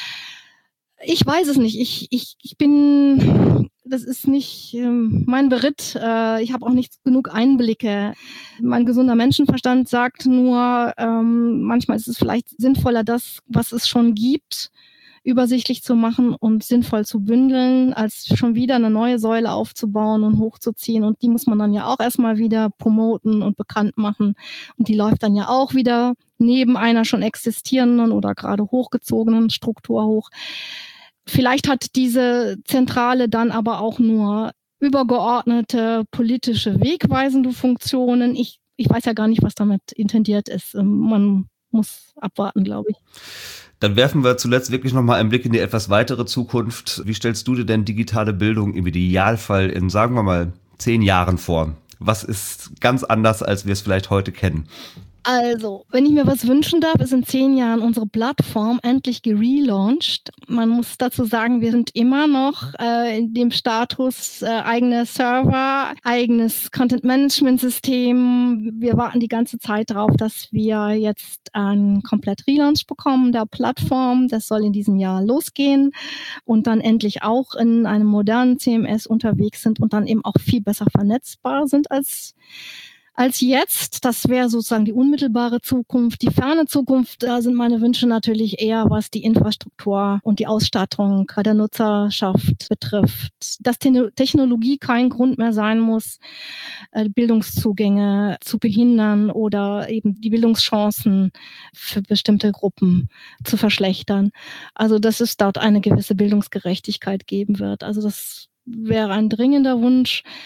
Ich weiß es nicht. Ich bin, das ist nicht mein Beritt. Ich habe auch nicht genug Einblicke. Mein gesunder Menschenverstand sagt nur, manchmal ist es vielleicht sinnvoller, das, was es schon gibt, übersichtlich zu machen und sinnvoll zu bündeln, als schon wieder eine neue Säule aufzubauen und hochzuziehen. Und die muss man dann ja auch erstmal wieder promoten und bekannt machen. Und die läuft dann ja auch wieder neben einer schon existierenden oder gerade hochgezogenen Struktur hoch. Vielleicht hat diese Zentrale dann aber auch nur übergeordnete politische wegweisende Funktionen. Ich weiß ja gar nicht, was damit intendiert ist. Man muss abwarten, glaube ich. Dann werfen wir zuletzt wirklich nochmal einen Blick in die etwas weitere Zukunft. Wie stellst du dir denn digitale Bildung im Idealfall in, sagen wir mal, 10 Jahren vor? Was ist ganz anders, als wir es vielleicht heute kennen? Also, wenn ich mir was wünschen darf, ist in 10 Jahren unsere Plattform endlich gelauncht. Man muss dazu sagen, wir sind immer noch in dem Status eigene Server, eigenes Content-Management-System. Wir warten die ganze Zeit darauf, dass wir jetzt einen komplett Relaunch bekommen der Plattform. Das soll in diesem Jahr losgehen und dann endlich auch in einem modernen CMS unterwegs sind und dann eben auch viel besser vernetzbar sind als jetzt. Das wäre sozusagen die unmittelbare Zukunft. Die ferne Zukunft, da sind meine Wünsche natürlich eher, was die Infrastruktur und die Ausstattung der Nutzerschaft betrifft. Dass Technologie kein Grund mehr sein muss, Bildungszugänge zu behindern oder eben die Bildungschancen für bestimmte Gruppen zu verschlechtern. Also dass es dort eine gewisse Bildungsgerechtigkeit geben wird. Also das wäre ein dringender Wunsch.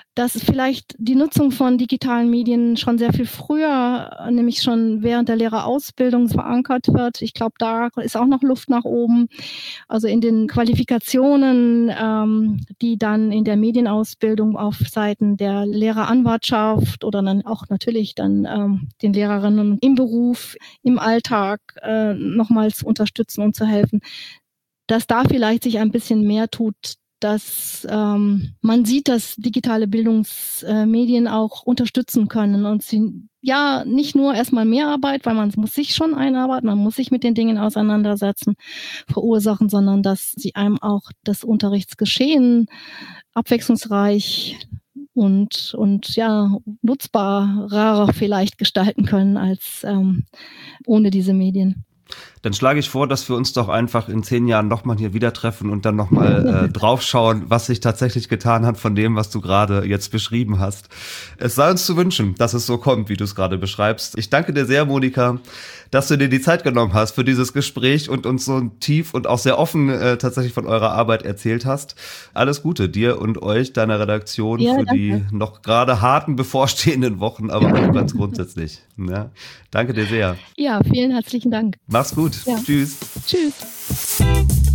dass vielleicht die Nutzung von digitalen Medien schon sehr viel früher, nämlich schon während der Lehrerausbildung verankert wird. Ich glaube, da ist auch noch Luft nach oben. Also in den Qualifikationen, die dann in der Medienausbildung auf Seiten der Lehreranwartschaft oder dann auch natürlich dann den Lehrerinnen im Beruf, im Alltag nochmals zu unterstützen und zu helfen, dass da vielleicht sich ein bisschen mehr tut, dass man sieht, dass digitale Bildungsmedien auch unterstützen können und sie ja nicht nur erstmal mehr Arbeit, weil man muss sich schon einarbeiten, man muss sich mit den Dingen auseinandersetzen, verursachen, sondern dass sie einem auch das Unterrichtsgeschehen abwechslungsreich und ja nutzbarer vielleicht gestalten können als ohne diese Medien. Dann schlage ich vor, dass wir uns doch einfach in 10 Jahren nochmal hier wieder treffen und dann nochmal draufschauen, was sich tatsächlich getan hat von dem, was du gerade jetzt beschrieben hast. Es sei uns zu wünschen, dass es so kommt, wie du es gerade beschreibst. Ich danke dir sehr, Monika, dass du dir die Zeit genommen hast für dieses Gespräch und uns so tief und auch sehr offen tatsächlich von eurer Arbeit erzählt hast. Alles Gute dir und euch, deiner Redaktion, für danke. Die noch gerade harten bevorstehenden Wochen, aber auch ganz grundsätzlich. Ja, danke dir sehr. Ja, vielen herzlichen Dank. Mach's gut. Ja. Tschüss. Tschüss.